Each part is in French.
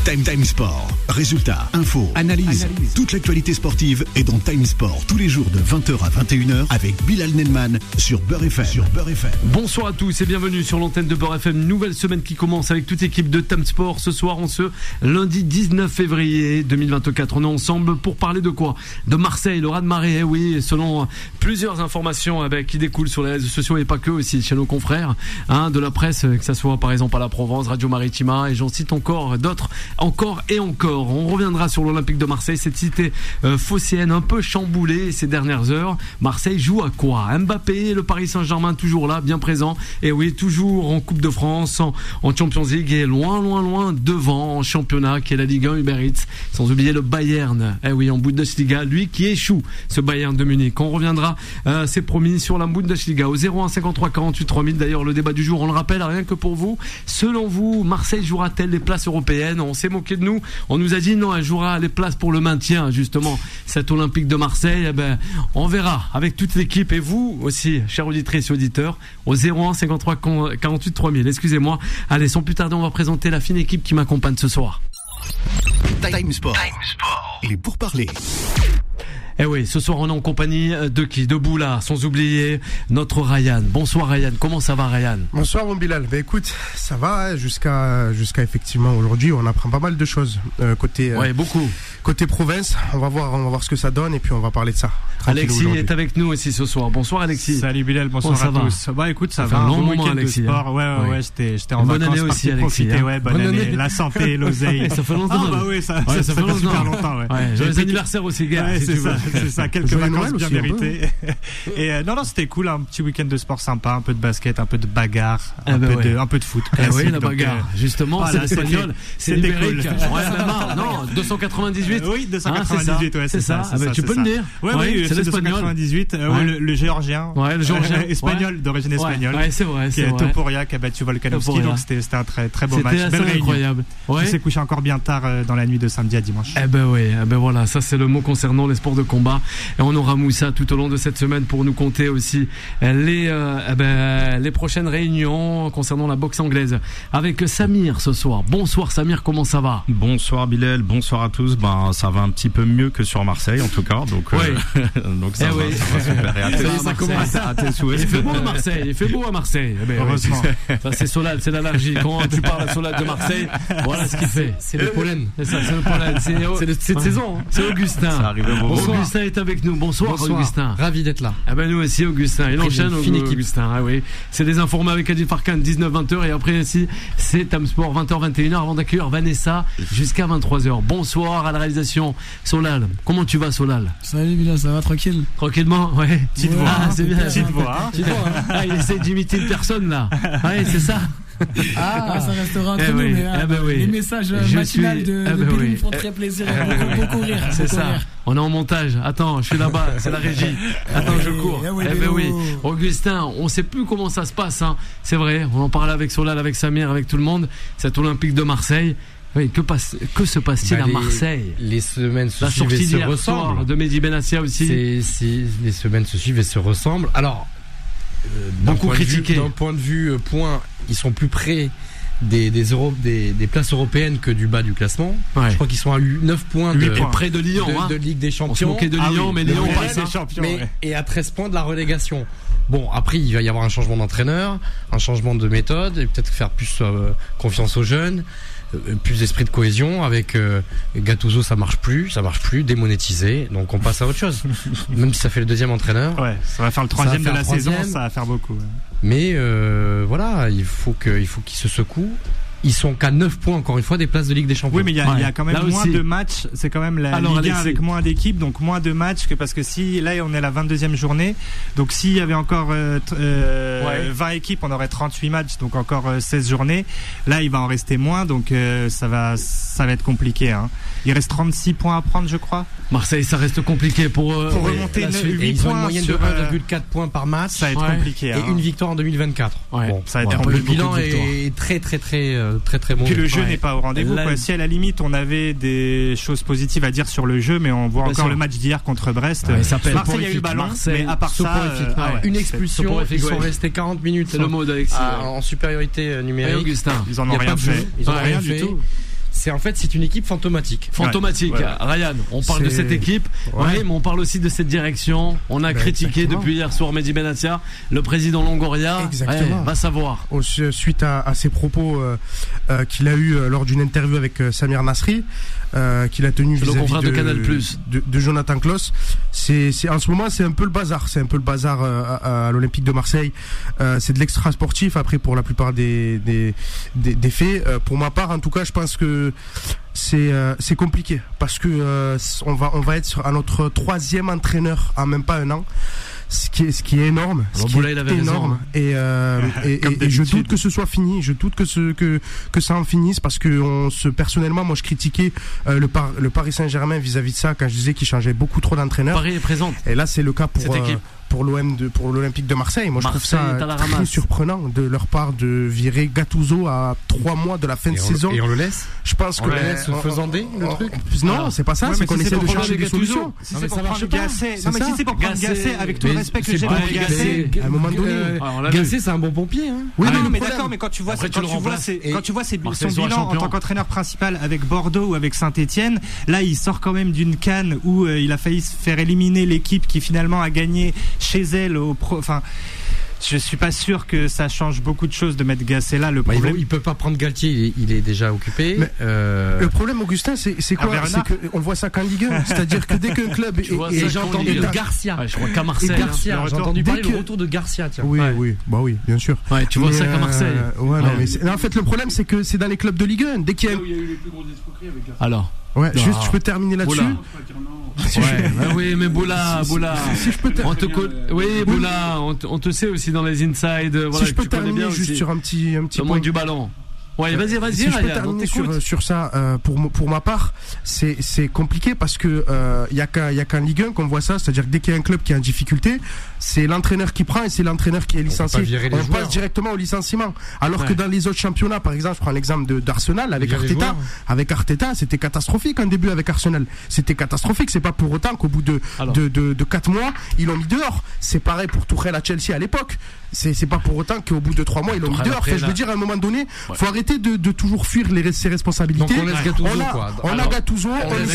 Time Sport. Résultats, infos, analyse. Toute l'actualité sportive est dans Time Sport tous les jours de 20h à 21h avec Bilal Nelman sur Beurre FM. Bonsoir à tous et bienvenue sur l'antenne de Beurre FM. Nouvelle semaine qui commence avec toute l'équipe de Time Sport. Ce soir, on se lundi 19 février 2024. On est ensemble pour parler de quoi? De Marseille, le raz-de-marée. Oui, selon plusieurs informations qui découlent sur les réseaux sociaux et pas que aussi chez nos confrères de la presse, que ça soit par exemple à la Provence, Radio Maritima et j'en cite encore d'autres. Encore et encore. On reviendra sur l'Olympique de Marseille, cette cité phocéenne un peu chamboulée ces dernières heures. Marseille joue à quoi? Mbappé, le Paris Saint-Germain toujours là, bien présent. Et oui, toujours en Coupe de France, en Champions League et loin devant en championnat qui est la Ligue 1 Uber Eats. Sans oublier le Bayern. Eh oui, en Bundesliga, lui qui échoue, ce Bayern de Munich. On reviendra, c'est promis, sur la Bundesliga au 01 53 48 3000. D'ailleurs, le débat du jour, on le rappelle, rien que pour vous. Selon vous, Marseille jouera-t-elle les places européennes? On s'est moqué de nous. On nous a dit non, elle jouera les places pour le maintien, justement, cette Olympique de Marseille. Eh ben, on verra avec toute l'équipe et vous aussi, chers auditrices et auditeurs, au 01 53 48 3000. Excusez-moi. Allez, sans plus tarder, on va présenter la fine équipe qui m'accompagne ce soir. Time Sport. Il est pour parler. Eh oui, ce soir on est en compagnie de qui? De Boula, sans oublier notre Ryan. Bonsoir Ryan, comment ça va Ryan? Bonsoir mon Bilal. Ben écoute, ça va jusqu'à effectivement aujourd'hui, on apprend pas mal de choses beaucoup. Côté province, on va voir ce que ça donne et puis on va parler de ça. Alexis est avec nous aussi ce soir. Bonsoir Alexis. Salut Bilal, bonsoir à tous. Bah écoute, ça va un long moment Alexis. Sport. Ouais, j'étais en bonne vacances, année aussi Alexis. Bonne année. La santé, l'oseille. Ça fait longtemps. Ah bah oui, ça fait super longtemps. Joyeux anniversaire aussi gars. C'est ça, quelques vacances bien méritées. Et non, c'était cool, un petit week-end de sport sympa, un peu de basket, un peu de bagarre, un peu de foot. Oui, la bagarre. Justement, c'est l'espagnol, c'est numérique. Non, 298. Oui, 298, ouais, c'est ça. Tu peux le dire. Oui, c'est 298. Le géorgien. Ouais, le géorgien. Espagnol, d'origine espagnole. Ouais, c'est vrai. Qui est Topuria, qui a battu Volkanovski. Donc c'était un très beau match. C'était incroyable. Qui s'est couché encore bien tard dans la nuit de samedi à dimanche. Eh ben voilà, ça c'est le mot concernant les sports de combat. Et on aura Moussa tout au long de cette semaine pour nous conter aussi les prochaines réunions concernant la boxe anglaise avec Samir ce soir. Bonsoir Samir, comment ça va? Bonsoir Bilal, bonsoir à tous. Ça va un petit peu mieux que sur Marseille en tout cas. Donc ça va super. Ça commence à tes souhaits. Il fait beau à Marseille. Heureusement. Ça c'est Solal, c'est l'allergie. Quand tu parles à Solal de Marseille, voilà ce qu'il fait. C'est le pollen. C'est ça, c'est le pollen. C'est cette saison. C'est Augustin. Ça arrive Augustin est avec nous. Bonsoir Augustin. Ravi d'être là. Nous aussi Augustin. Il enchaîne Augustin. Ah oui. C'est des informés avec Adi Farkan 19-20h et après ici c'est Time Sport 20h-21h avant d'accueillir Vanessa jusqu'à 23h. Bonsoir à la réalisation Solal. Comment tu vas Solal? Salut Bilal, ça va tranquille? Tranquillement, ouais. Petite voix. C'est bien. Petite voix. Il essaie d'imiter une personne là. Ouais, c'est ça. Ça restera entre nous, mais les messages matinales de Bilal me font très plaisir. Beaucoup rire. C'est ça. Rire. On est en montage. Attends, je suis là-bas, c'est la régie. Attends, je cours. Oui. Augustin, on sait plus comment ça se passe. C'est vrai, on en parlait avec Solal, avec Samir, avec tout le monde. Cet Olympique de Marseille. Oui, que se passe-t-il à Marseille? Les semaines se suivent et se ressemblent. De Mehdi Benassia aussi. Les semaines se suivent et se ressemblent. Alors, beaucoup critiqué. D'un point de vue point, ils sont plus près des places européennes que du bas du classement. Ouais. Je crois qu'ils sont à 9 points près de Lyon, de Ligue des Champions. On se moquait de Lyon, mais Lyon passe des champions. Et à 13 points de la relégation. Bon, après, il va y avoir un changement d'entraîneur, un changement de méthode, et peut-être faire plus confiance aux jeunes, plus d'esprit de cohésion. Avec Gattuso, ça marche plus, démonétisé, donc on passe à autre chose. Même si ça fait le deuxième entraîneur. Ouais, ça va faire le troisième de la saison, ça va faire beaucoup. Mais voilà, il faut qu'ils se secouent. Ils sont qu'à 9 points encore une fois des places de Ligue des Champions. Oui, mais il y a quand même là moins aussi. de matchs. C'est quand même la Ligue 1 avec moins d'équipes, donc moins de matchs parce que si là on est à la 22e journée, donc s'il y avait encore 20 équipes, on aurait 38 matchs, donc encore 16 journées. Là, il va en rester moins, donc ça va être compliqué. Il reste 36 points à prendre, je crois. Marseille, ça reste compliqué pour remonter 8 et ils points ont une moyenne de 1,4 points par match. Ça va être compliqué. Et une victoire en 2024. Bon, ça va être le bilan est très bon. Puis le jeu n'est pas au rendez-vous. Si à la limite on avait des choses positives à dire sur le jeu, mais on voit encore le match d'hier contre Brest. Marseille a eu le ballon, mais à part ça, une expulsion. Ils sont restés 40 minutes le mot d'Alexis en supériorité numérique. Et Augustin, ils en ont rien fait. Ils en ont rien du tout. c'est une équipe fantomatique. Fantomatique. Ouais. Ryan, on parle de cette équipe, mais on parle aussi de cette direction. On a critiqué depuis hier soir Mehdi Benatia, le président Longoria. Exactement. Va savoir. Suite à ses propos qu'il a eu lors d'une interview avec Samir Nasri, qu'il a tenu vis-à-vis de Canal+. De Jonathan Klaus. C'est en ce moment, c'est un peu le bazar. C'est un peu le bazar à l'Olympique de Marseille. C'est de l'extra sportif. Après, pour la plupart des faits, pour ma part, en tout cas, je pense que c'est compliqué parce que on va être à notre 3e entraîneur en même pas un an. Ce qui est énorme, énorme. Et je doute que ce soit fini. Je doute que ça en finisse parce que personnellement, moi, je critiquais le Paris Saint-Germain vis-à-vis de ça quand je disais qu'il changeait beaucoup trop d'entraîneurs. Paris est présente. Et là, c'est le cas pour l'Olympique de Marseille. Moi, je trouve ça très surprenant de leur part de virer Gattuso à 3 mois de la fin de saison. Et on le laisse. Je pense que on le laisse faisant le truc. Non, c'est pas ça. C'est qu'on essaie de chercher des solutions. Si c'est pour prendre Gasset, si c'est pour prendre Gasset, avec tout le respect que j'ai pour Gasset, à un moment donné, Gasset, c'est un bon pompier. Oui, mais d'accord, mais quand tu vois son bilan en tant qu'entraîneur principal avec Bordeaux ou avec Saint-Etienne, là, il sort quand même d'une CAN où il a failli se faire éliminer l'équipe qui finalement a gagné chez elle je suis pas sûr que ça change beaucoup de choses de mettre Gasset là. Le problème, il peut pas prendre Galtier, il est déjà occupé. Le problème, Augustin, c'est quoi? C'est que on voit ça qu'en Ligue 1, c'est-à-dire que dès qu'un club et j'ai entendu de Garcia. Je crois qu'à Marseille. J'ai entendu parler le retour de Garcia. Tiens. Oui, bien sûr. Ouais, tu vois ça qu'à Marseille. En fait, le problème, c'est que c'est dans les clubs de Ligue 1. Dès qu'il y a eu les plus grosses escroqueries avec Garcia. Alors. Ouais, juste, je peux terminer là-dessus. Oui, mais Boula, si je peux Boula, on te sait aussi dans les inside. Si je peux terminer juste sur un petit point du ballon. Ouais, vas-y. Si je peux terminer sur ça, pour ma part, c'est compliqué parce que y a qu'en Ligue 1 qu'on voit ça, c'est-à-dire que dès qu'il y a un club qui est en difficulté, c'est l'entraîneur qui prend et c'est l'entraîneur qui est licencié. On passe directement au licenciement. Alors que dans les autres championnats, par exemple, je prends l'exemple d'Arsenal avec Arteta. Avec Arteta, c'était catastrophique en début avec Arsenal. C'était catastrophique. C'est pas pour autant qu'au bout de 4 mois, ils l'ont mis dehors. C'est pareil pour Tuchel à Chelsea à l'époque. C'est pas pour autant qu'au bout de 3 mois, ils l'ont mis dehors. Je veux dire, à un moment donné, faut arrêter de toujours fuir ses responsabilités. Donc on laisse Gattuso, on a Gattuso,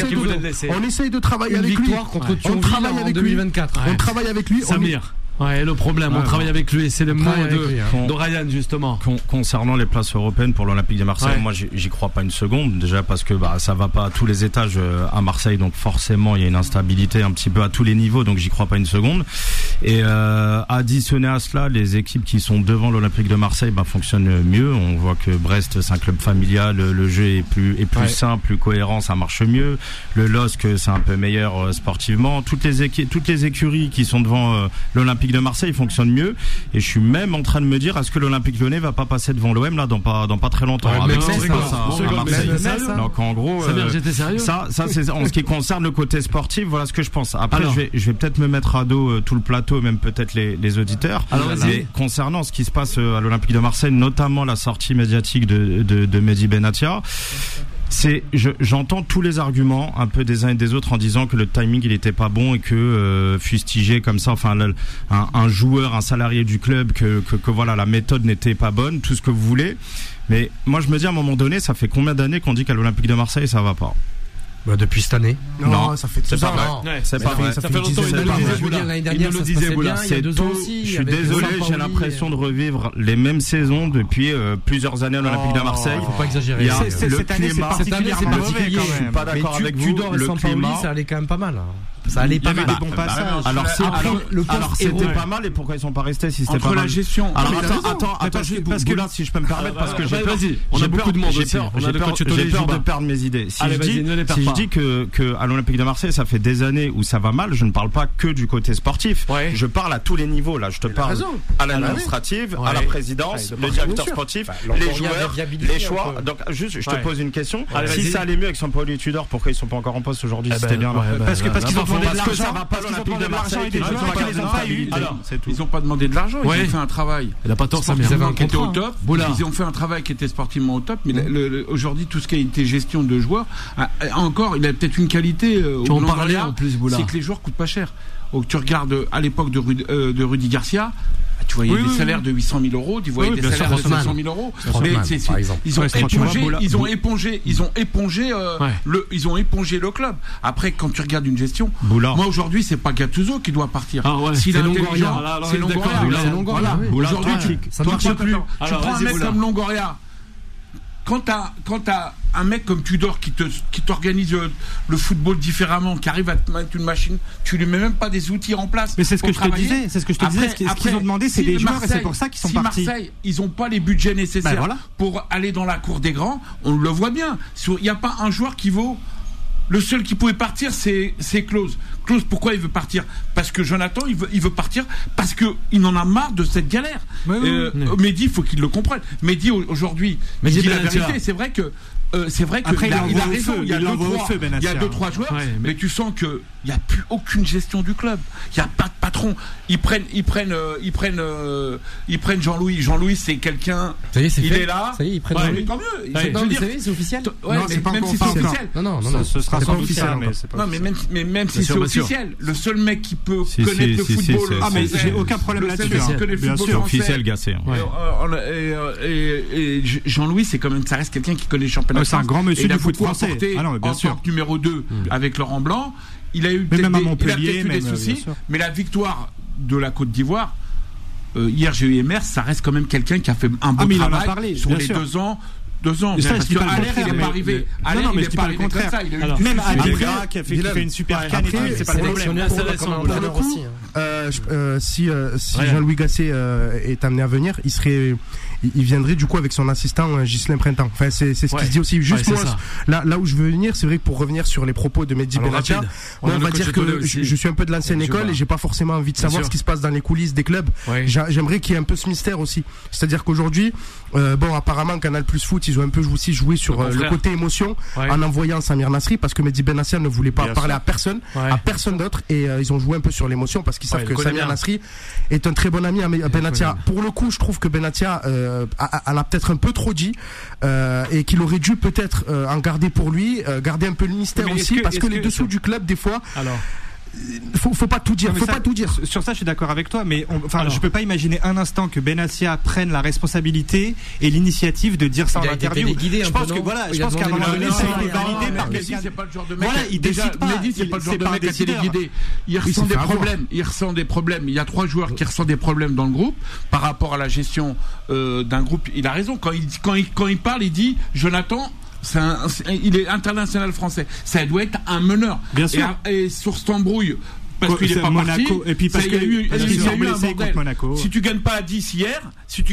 on essaye de travailler avec lui. On travaille avec 2024. On travaille avec lui. Samir. Ouais, le problème, on travaille avec lui, c'est le mot de Ryan justement. Concernant les places européennes pour l'Olympique de Marseille, moi j'y crois pas une seconde, déjà parce que ça va pas à tous les étages à Marseille, donc forcément il y a une instabilité un petit peu à tous les niveaux, donc j'y crois pas une seconde. Et additionné à cela, les équipes qui sont devant l'Olympique de Marseille fonctionnent mieux. On voit que Brest, c'est un club familial, le jeu est plus simple, plus cohérent, ça marche mieux. Le LOSC, c'est un peu meilleur sportivement. Toutes les écuries qui sont devant l'Olympique de Marseille fonctionne mieux, et je suis même en train de me dire, est-ce que l'Olympique Lyonnais va pas passer devant l'OM là dans pas très longtemps avec ce qui se passe à Marseille. Donc en gros, ça c'est en ce qui concerne le côté sportif, voilà ce que je pense. Après je vais peut-être me mettre à dos tout le plateau, même peut-être les auditeurs. Mais concernant ce qui se passe à l'Olympique de Marseille, notamment la sortie médiatique de Mehdi Benatia, j'entends tous les arguments un peu des uns et des autres en disant que le timing il était pas bon et que fustiger comme ça, un joueur, un salarié du club, que voilà, la méthode n'était pas bonne, tout ce que vous voulez. Mais moi je me dis, à un moment donné, ça fait combien d'années qu'on dit qu'à l'Olympique de Marseille ça va pas? Depuis cette année. Non, ça fait 2 ans. C'est pas vrai. Ça fait longtemps. L'année dernière, ça se passait bien. Il y a 2 ans aussi. Je suis désolé, j'ai l'impression de revivre les mêmes saisons depuis plusieurs années à l'Olympique de Marseille. Faut pas exagérer. Cette année, c'est particulièrement mauvais quand même. Je suis pas d'accord avec vous. Tudor et Sampaoli, ça allait quand même pas mal. Ça allait pas mal. Des bons passages. Alors c'était pas mal, et pourquoi ils sont pas restés si c'était pas mal? Entre la gestion. Alors attends, parce que là, si je peux me permettre, parce que on a beaucoup de monde aussi. J'ai peur de perdre mes idées. Si je dis que à l'Olympique de Marseille, ça fait des années où ça va mal, je ne parle pas que du côté sportif. Je parle à tous les niveaux. Là, je te parle à l'administrative, à la présidence, le directeur sportif, les joueurs, les choix. Donc juste, je te pose une question. Si ça allait mieux avec Sampaoli et Tudor, pourquoi ils sont pas encore en poste aujourd'hui? C'était bien. Parce qu'ils ont demandé de l'argent. Ça va pas l'Olympique de Marseille et des joueurs qui les ont pas eu. Ils n'ont pas demandé de l'argent, ils ont fait un travail. Il n'a pas tort, ça qui était au top. Ils ont fait un travail qui était sportivement au top, mais aujourd'hui tout ce qui a été gestion de joueurs, encore, il a peut-être une qualité. Tu en parlais en plus, Boula. C'est que les joueurs coûtent pas cher. Tu regardes à l'époque de Rudy Garcia. Tu voyais des salaires de 800 000 euros, tu voyais des salaires de 700 000 euros. Mais ils ont épongé le club. Après, quand tu regardes une gestion, moi aujourd'hui, c'est pas Gattuso qui doit partir. C'est Longoria. C'est Longoria. Aujourd'hui, tu prends un mec comme Longoria. Quand t'as un mec comme Tudor qui t'organise le football différemment, qui arrive à te mettre une machine, tu lui mets même pas des outils en place. Mais c'est ce que je te disais. Ce qu'ils ont demandé, c'est des joueurs, et c'est pour ça qu'ils sont partis. Marseille, ils ont pas les budgets nécessaires pour aller dans la cour des grands. On le voit bien. Il n'y a pas un joueur qui vaut. Le seul qui pouvait partir, c'est Klose. Klose, pourquoi il veut partir? Parce que Jonathan, il veut partir parce qu'il en a marre de cette galère. Mehdi, il faut qu'il le comprenne. Mehdi, aujourd'hui, il dit la vérité. C'est vrai que après, il a raison. Il y a 2-3 joueurs, mais tu sens qu'il n'y a plus aucune gestion du club. Il n'y a pas de patron. Ils prennent Jean-Louis. Jean-Louis, c'est quelqu'un. Ça y est, c'est il fait. est là. Ça y est, ils prennent mais tant mieux. C'est officiel. Non, c'est pas officiel. Non, ce sera pas officiel. Mais même si c'est officiel, le seul mec qui peut connaître le football. Ah, mais j'ai aucun problème là-dessus. Bien sûr, officiel, Gassé. Et Jean-Louis, c'est quand même, ça reste quelqu'un qui connaît le championnat. C'est un grand monsieur du foot français. En tant que numéro 2 avec Laurent Blanc, il a eu peut-être des soucis, mais la victoire de la Côte d'Ivoire, hier j'ai eu Emers, ça reste quand même quelqu'un qui a fait un bon travail sur les 2 ans. 2 ans, parce que Allaire, il n'est pas arrivé. Allaire, il n'est pas arrivé comme ça. Même Adibra qui fait une super canne, c'est pas le problème. Si Jean-Louis Gasset est amené à venir, il viendrait du coup avec son assistant Ghislain Printemps. Enfin, c'est ce qu'il se dit aussi. Juste moi, là où je veux venir, c'est vrai que pour revenir sur les propos de Mehdi Benatia, on va dire que je suis un peu de l'ancienne école et j'ai pas forcément envie de savoir ce qui se passe dans les coulisses des clubs. J'aimerais qu'il y ait un peu ce mystère aussi. C'est-à-dire qu'aujourd'hui, apparemment Canal Plus Foot, ils ont un peu aussi joué sur le côté émotion en envoyant Samir Nasri parce que Mehdi Benatia ne voulait pas parler à personne d'autre et ils ont joué un peu sur l'émotion parce qu'ils savent que Samir Nasri est un très bon ami à Benatia. Pour le coup, je trouve que Benatia elle a peut-être un peu trop dit et qu'il aurait dû peut-être en garder pour lui, garder un peu le mystère aussi parce que les dessous du club des fois. Faut pas tout dire. Sur ça, je suis d'accord avec toi, mais je peux pas imaginer un instant que Benatia prenne la responsabilité et l'initiative de dire ça en interview. Je pense qu'à un moment donné, ça a été validé par quelqu'un. C'est pas le genre de mec. Il décide pas. Mehdi, c'est pas le genre de mec à téléguider. Il ressent des problèmes. Il y a 3 joueurs qui ressentent des problèmes dans le groupe par rapport à la gestion d'un groupe. Il a raison quand il parle, il dit Jonathan. Il est international français. Ça doit être un meneur. Bien sûr. Et sur cette embrouille, parce qu'il est pas parti. Et puis parce qu'il y a eu un bordel. Si tu gagnes pas à 10 hier,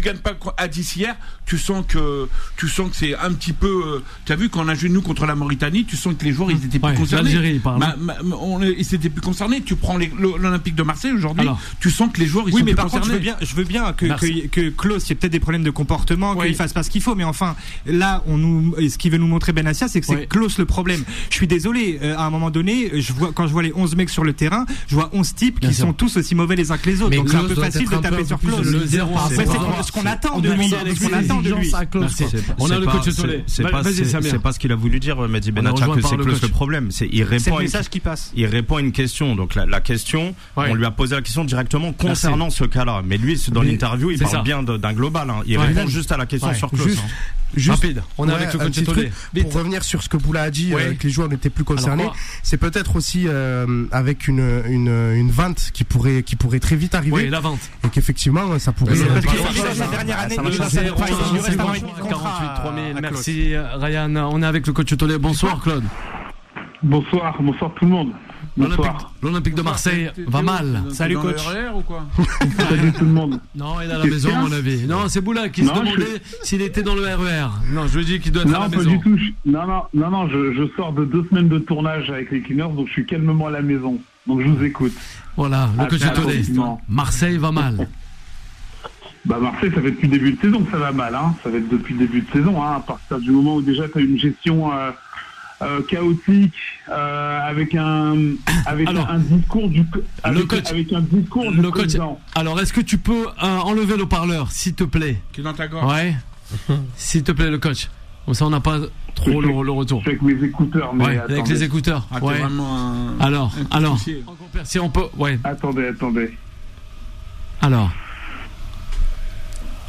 tu sens que c'est un petit peu. Tu as vu quand on a joué nous contre la Mauritanie, tu sens que les joueurs ils étaient plus concernés. Ils étaient plus concernés. Tu prends l'Olympique de Marseille aujourd'hui, tu sens que les joueurs ils sont plus concernés. Oui, mais par contre, je veux bien que Klose, il y a peut-être des problèmes de comportement, qu'il fasse pas ce qu'il faut, mais enfin, là, ce qu'il veut nous montrer Benatia, c'est que c'est Klose le problème. Je suis désolé, à un moment donné, quand je vois les 11 mecs sur le terrain, je vois 11 types qui sont tous aussi mauvais les uns que les autres. Donc c'est un peu facile de taper sur Klose. C'est ce qu'on attend de lui. On a le coach Tolé. C'est pas ce qu'il a voulu dire, Mehdi Benatia, que c'est Klose le problème. C'est le message qui passe. Il répond à une question. Donc la question, on lui a posé la question directement concernant ce cas-là. Mais lui, dans l'interview, il parle bien d'un global. Il répond juste à la question sur Klose. Rapide, on est avec le coach Tolé. Pour revenir sur ce que Boula a dit, que les joueurs n'étaient plus concernés, c'est peut-être aussi avec une vente qui pourrait très vite arriver. Oui, la vente. Et qu'effectivement, ça pourrait. Parce que la dernière année, il reste 48 000. Merci Ryan. On est avec le coach Tolé. Bonsoir Claude. Bonsoir tout le monde. L'Olympique de Marseille va mal. Salut coach. Ou quoi? Salut tout le monde. Non, il est à la maison à mon avis. Non, c'est Boula qui se demandait s'il était dans le RER. Non, je lui dis qu'il doit être à la maison. Non, pas du tout. Non, je sors de 2 semaines de tournage avec les Cleaners, donc je suis calmement à la maison. Donc je vous écoute. Voilà, le coach Tolé. Marseille va mal. Marseille, ça fait depuis le début de saison que ça va mal. Ça va être depuis le début de saison. À partir du moment où déjà tu as une gestion chaotique avec un discours du président. Alors, est-ce que tu peux enlever le parleur, s'il te plaît? Qui est dans ta gorge. Ouais. S'il te plaît, le coach. Comme ça, on n'a pas trop le retour. Avec mes écouteurs. Mais avec les écouteurs. Ouais. Vraiment alors. Si on peut. Ouais. Attendez. Alors.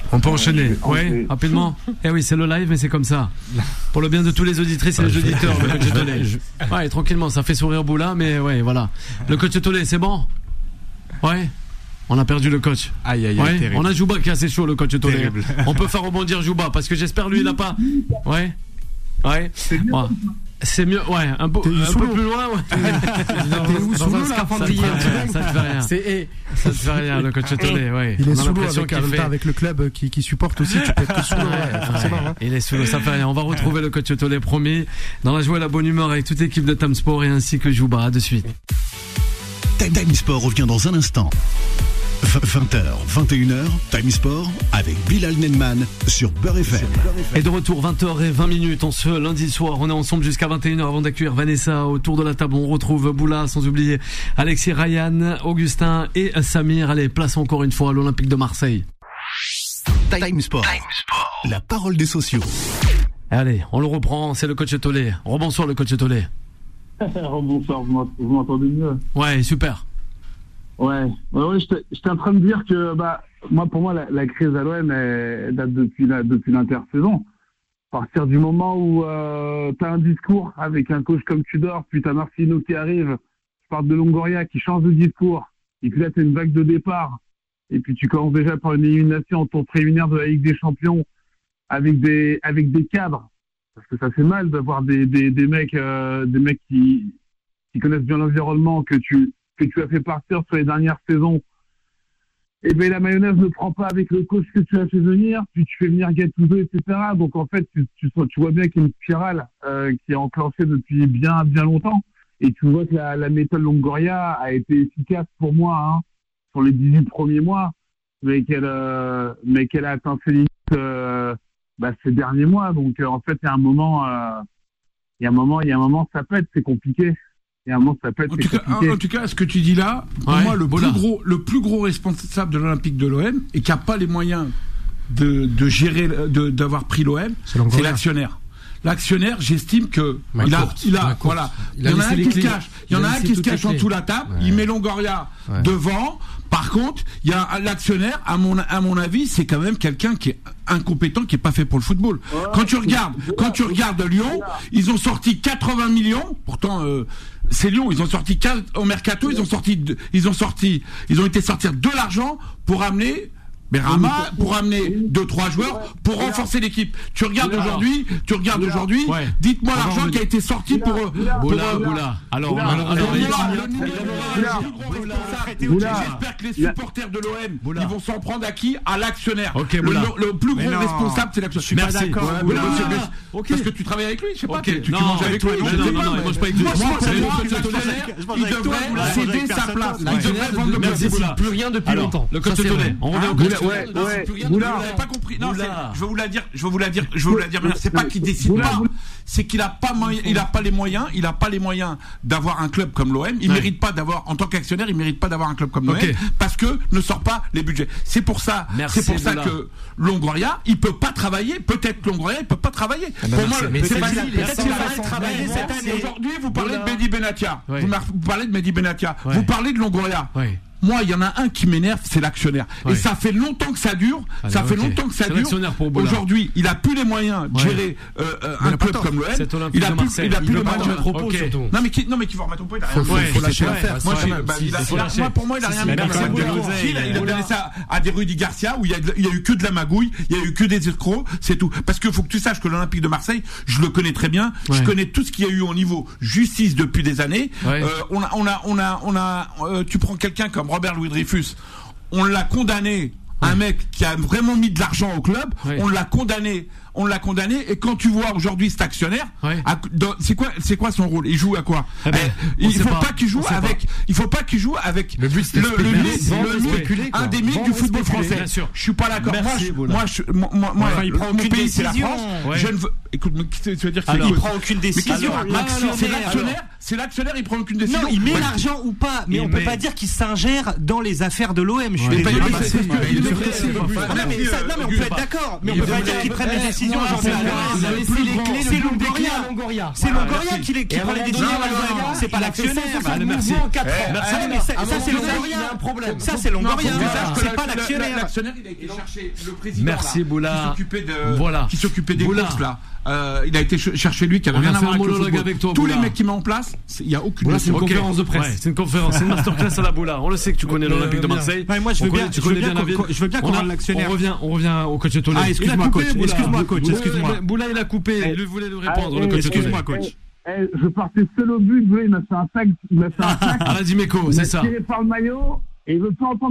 On peut enchaîner. Oui, rapidement. Eh oui, c'est le live, mais c'est comme ça. Pour le bien de tous les auditrices et les auditeurs, le coach Tolé. Ouais, tranquillement, ça fait sourire Boula, mais ouais, voilà. Le coach Tolé, c'est bon? Ouais. On a perdu le coach. Aïe, ouais. On a Jouba qui est assez chaud, le coach Tolé. On peut faire rebondir Jouba, parce que j'espère lui, il n'a pas. Ouais. Ouais. C'est mieux, ouais, un peu plus loin, ouais. Dans un scaphandrier, ça te fait rien. Ça te fait rien, le coach Tolé, ouais. Il est sous l'eau avec le club qui supporte aussi, tu peux être sous l'eau, forcément. Il est sous l'eau, ça fait rien. On va retrouver le coach Tolé, promis, dans la joie et la bonne humeur avec toute l'équipe de Time Sport et ainsi que Jouba. À de suite. Time Sport revient dans un instant. 20h, 21h, Time Sport avec Bilal Nenman sur Beurre FM. Et de retour 20h20 en ce lundi soir. On est ensemble jusqu'à 21h avant d'accueillir Vanessa autour de la table. On retrouve Boula, sans oublier Alexis, Ryan, Augustin et Samir. Allez, place encore une fois à l'Olympique de Marseille. Time Sport, la parole des sociaux. Allez, on le reprend, c'est le coach Tolé. Rebonsoir le coach Tolé. Bonsoir, vous m'entendez mieux? Ouais, super. Ouais, j'étais en train de dire que pour moi la crise à l'OM date depuis l'intersaison. À partir du moment où t'as un discours avec un coach comme Tudor, puis t'as Marcelino qui arrive, tu parles de Longoria qui change de discours, et puis là t'as une vague de départ, et puis tu commences déjà par une élimination en tour préliminaire de la Ligue des Champions avec des cadres, parce que ça fait mal d'avoir des mecs qui connaissent bien l'environnement que tu as fait partir sur les dernières saisons. Et bien la mayonnaise ne prend pas avec le coach que tu as fait venir, puis tu fais venir Gattuso, etc. Donc en fait, tu vois bien qu'il y a une spirale qui est enclenchée depuis bien longtemps. Et tu vois que la méthode Longoria a été efficace pour moi sur les 18 premiers mois, mais qu'elle a atteint ses limites ces derniers mois. Donc en fait, il y a un moment, ça pète, c'est compliqué. En tout cas, ce que tu dis là, pour moi, le plus gros responsable de l'Olympique de l'OM et qui n'a pas les moyens de gérer, d'avoir pris l'OM, c'est l'actionnaire. L'actionnaire, j'estime que il y en a un qui se cache en dessous la table. Ouais. Il met Longoria devant. Par contre, il y a l'actionnaire. À mon avis, c'est quand même quelqu'un qui est incompétent, qui est pas fait pour le football. Ouais, quand tu regardes Lyon, ils ont sorti 80 millions. Pourtant, c'est Lyon. Ils ont sorti au mercato. Ils ont été sortir de l'argent pour amener Berama, pour amener 2-3 joueurs pour renforcer l'équipe. Tu regardes aujourd'hui, dites-moi l'argent qui a été sorti pour Boula. Alors, j'espère que les supporters de l'OM, ils vont s'en prendre à qui? À l'actionnaire. Le plus gros responsable, c'est l'actionnaire. Je suis pas d'accord. Parce que tu travailles avec lui, je sais pas. Tu manges avec lui. Non, il mange pas avec lui. Moi, il devrait céder sa place. Il devrait vendre le Merci, plus rien depuis longtemps. Le coach Tolé. On revient au coach. Vous n'avez pas compris. Non, je vais vous la dire. C'est pas qu'il décide pas. C'est qu'il a pas les moyens. Il a pas les moyens d'avoir un club comme l'OM. Il mérite pas d'avoir, en tant qu'actionnaire, il mérite pas d'avoir un club comme l'OM parce que ne sort pas les budgets. C'est pour ça que Longoria, il peut pas travailler. Peut-être Longoria, il peut pas travailler. Pour moi, c'est facile. Peut-être qu'il a mal travaillé cette année. Aujourd'hui, vous parlez de Mehdi Benatia. Vous parlez de Longoria. Moi, il y en a un qui m'énerve, c'est l'actionnaire. Et ça fait longtemps que ça dure. Aujourd'hui, il a plus les moyens de gérer un club comme l'OM. Il a plus les moyens de propos surtout. Non mais qui va remettre au point, il a rien. Faut lâcher l'affaire. Moi, pour moi, il a rien. Il a donné ça à des Rudy Garcia où il y a eu que de la magouille, il y a eu que des escrocs, c'est tout. Parce que faut que tu saches que l'Olympique de Marseille, je le connais très bien. Je connais tout ce qu'il y a eu au niveau justice depuis des années. Tu prends quelqu'un comme Robert Louis Dreyfus, on l'a condamné, un mec qui a vraiment mis de l'argent au club, on l'a condamné, et quand tu vois aujourd'hui cet actionnaire, c'est quoi son rôle? Il joue à quoi? Il faut pas qu'il joue avec le but, un des mythes du football français. Je suis pas d'accord. Moi, il prend aucune décision. Je ne veux. Écoute, tu veux dire qu'il prend aucune décision. C'est l'actionnaire, il prend aucune décision. Non, il met l'argent ou pas, mais on peut pas dire qu'il s'ingère dans les affaires de l'OM. Je suis désolé. Non, mais on peut être d'accord, mais on peut pas dire qu'il prenne les décisions. décisions. C'est Longoria. C'est Longoria qui prend les décisions à l'OM. C'est pas l'actionnaire. Merci. Ça, c'est Longoria. Ça, c'est Longoria. C'est pas l'actionnaire. L'actionnaire, il a été chercher le président. Merci, Boula. Qui s'occupait des courses, là. Il a été chercher lui qui avait rien à voir avec le football. Avec toi, tous les mecs qui met en place, il y a aucune. Boula, c'est une conférence de presse. C'est une conférence, c'est une masterclass à la Boula. On le sait que tu connais l'Olympique de Marseille. Moi, je veux bien qu'on parle l'actionnaire. On revient au coach Tollet. Excuse-moi, coach. Boula, il a coupé. Il voulait nous répondre. Excuse-moi, coach. Je partais seul au but, il m'a fait un sac. Alain Dimeco, c'est ça. Il m'a tiré par le maillot et il veut pas entendre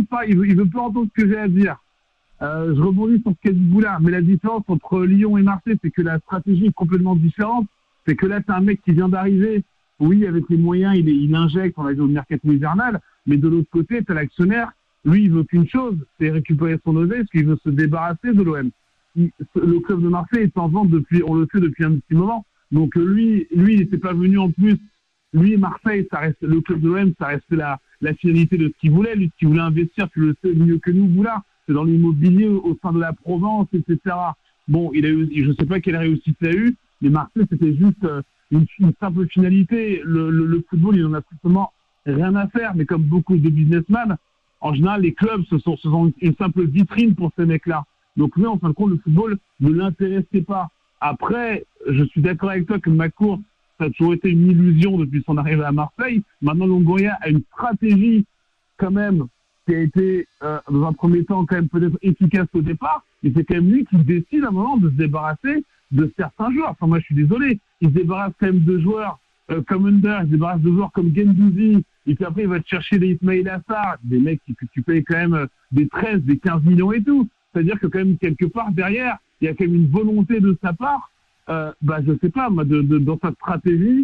ce que j'ai à dire. Je rebondis sur ce qu'a dit Boula, mais la différence entre Lyon et Marseille, c'est que la stratégie est complètement différente. C'est que là, t'as un mec qui vient d'arriver. Oui, avec les moyens, il injecte, on va dire, au mercato hivernal. Mais de l'autre côté, t'as l'actionnaire. Lui, il veut qu'une chose, c'est récupérer son oseille, parce qu'il veut se débarrasser de l'OM. Le club de Marseille est en vente on le sait depuis un petit moment. Donc lui, il n'était pas venu en plus. Lui, Marseille, ça reste le club de l'OM, ça reste la finalité de ce qu'il voulait. Lui, ce qu'il voulait investir, tu le sais mieux que nous, Boula. C'est dans l'immobilier au sein de la Provence, etc. Bon, je sais pas quelle réussite il a eu, mais Marseille, c'était juste une simple finalité. Le football, il en a strictement rien à faire. Mais comme beaucoup de businessmen, en général, les clubs ce sont une simple vitrine pour ces mecs-là. Donc lui, en fin de compte, le football ne l'intéressait pas. Après, je suis d'accord avec toi que Macourt, ça a toujours été une illusion depuis son arrivée à Marseille. Maintenant, Longoria a une stratégie quand même qui a été, dans un premier temps, quand même peut-être efficace au départ, mais c'est quand même lui qui décide à un moment de se débarrasser de certains joueurs. Enfin, moi, je suis désolé. Il se débarrasse quand même de joueurs comme Under, il se débarrasse de joueurs comme Gendouzi, et puis après, il va te chercher des Ismail Assar, des mecs que tu payes quand même des 13, des 15 millions et tout. C'est-à-dire que quand même, quelque part, derrière, il y a quand même une volonté de sa part, je sais pas, moi, dans sa stratégie,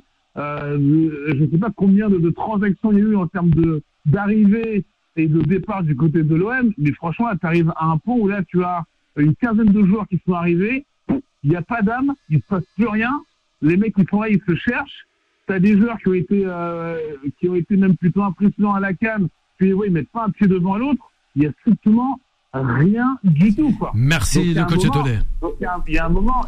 je sais pas combien de transactions il y a eu en termes d'arrivée et de départ du côté de l'OM, mais franchement, là, tu arrives à un point où là, tu as une quinzaine de joueurs qui sont arrivés, il n'y a pas d'âme, il ne se passe plus rien, les mecs qui sont là, ils se cherchent, tu as des joueurs qui ont été même plutôt impressionnants à la CAN, tu les vois, ils mettent pas un pied devant l'autre, il y a strictement rien du tout, quoi. Merci, le coach Tollet. Donc, il y a un moment,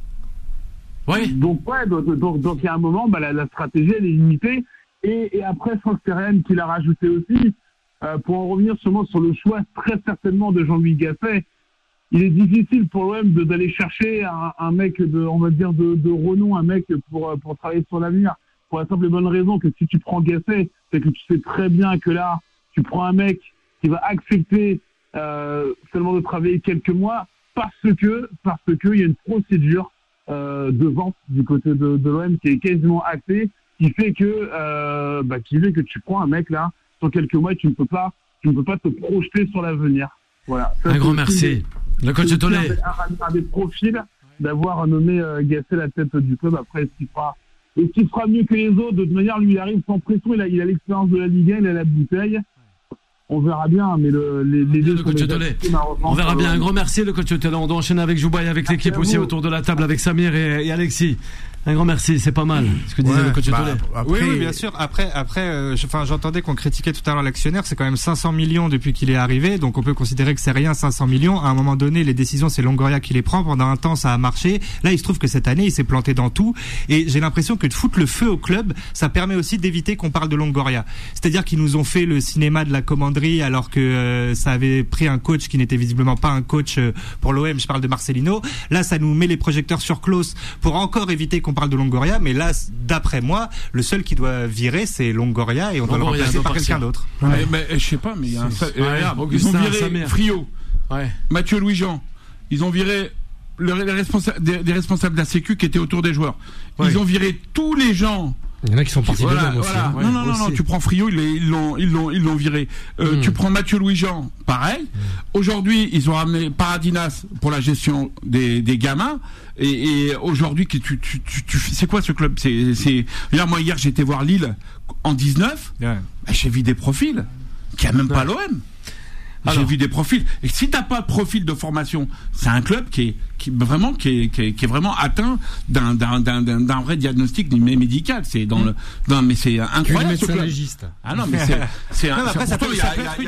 oui. Donc il y a un moment, la stratégie, elle est limitée, et après, je crois que c'est Rennes qui l'a rajouté aussi. Pour en revenir seulement sur le choix très certainement de Jean-Louis Gasset, il est difficile pour l'OM d'aller chercher un mec de renom, un mec pour travailler sur l'avenir, pour la simple et bonne raison que si tu prends Gasset, c'est que tu sais très bien que là, tu prends un mec qui va accepter seulement de travailler quelques mois parce que il y a une procédure de vente du côté de l'OM qui est quasiment actée, qui fait que tu prends un mec là sur quelques mois, tu ne peux pas te projeter sur l'avenir. Voilà. Ça, un grand merci. Le coach Tollet. Un des profils d'avoir nommé Gasset la tête du club. Après, est-ce qu'il fera mieux que les autres? De toute manière, lui, il arrive sans pression. Il a l'expérience de la Ligue 1, il a la bouteille. On verra bien, mais les deux coach Tollet. On verra bien. Un grand merci, le coach Tollet. On doit enchaîner avec Jouba et avec l'équipe aussi autour de la table, avec Samir et Alexis. Un grand merci, c'est pas mal ce que disait le coach Tollet. Oui, bien sûr. Après, j'entendais qu'on critiquait tout à l'heure l'actionnaire. C'est quand même 500 millions depuis qu'il est arrivé, donc on peut considérer que c'est rien, 500 millions. À un moment donné, les décisions, c'est Longoria qui les prend. Pendant un temps, ça a marché. Là, il se trouve que cette année, il s'est planté dans tout. Et j'ai l'impression que de foutre le feu au club, ça permet aussi d'éviter qu'on parle de Longoria. C'est-à-dire qu'ils nous ont fait le cinéma de la commanderie, alors que ça avait pris un coach qui n'était visiblement pas un coach pour l'OM. Je parle de Marcelino. Là, ça nous met les projecteurs sur Klose pour encore éviter qu'on parle de Longoria, mais là, d'après moi, le seul qui doit virer, c'est Longoria, et on doit le remplacer par quelqu'un d'autres. Ouais. Mais je sais pas, mais il y a ils ont viré Friot, Mathieu Louis-Jean, ils ont viré des responsables de la Sécu qui étaient autour des joueurs. Ils ont viré tous les gens. Il y en a qui sont partis de même aussi. Non, tu prends Friot, ils l'ont viré. Tu prends Mathieu Louis-Jean, pareil. Aujourd'hui, ils ont ramené Paradinas pour la gestion des gamins. Et aujourd'hui, c'est quoi ce club? Là, moi, hier, j'étais voir Lille en 19. J'ai vu des profils qui a même pas l'OM. J'ai vu des profils. Et si t'as pas de profil de formation, c'est un club qui est vraiment atteint d'un vrai diagnostic médical. C'est mais c'est incroyable. Ce club. Ah non, mais c'est après ça peut il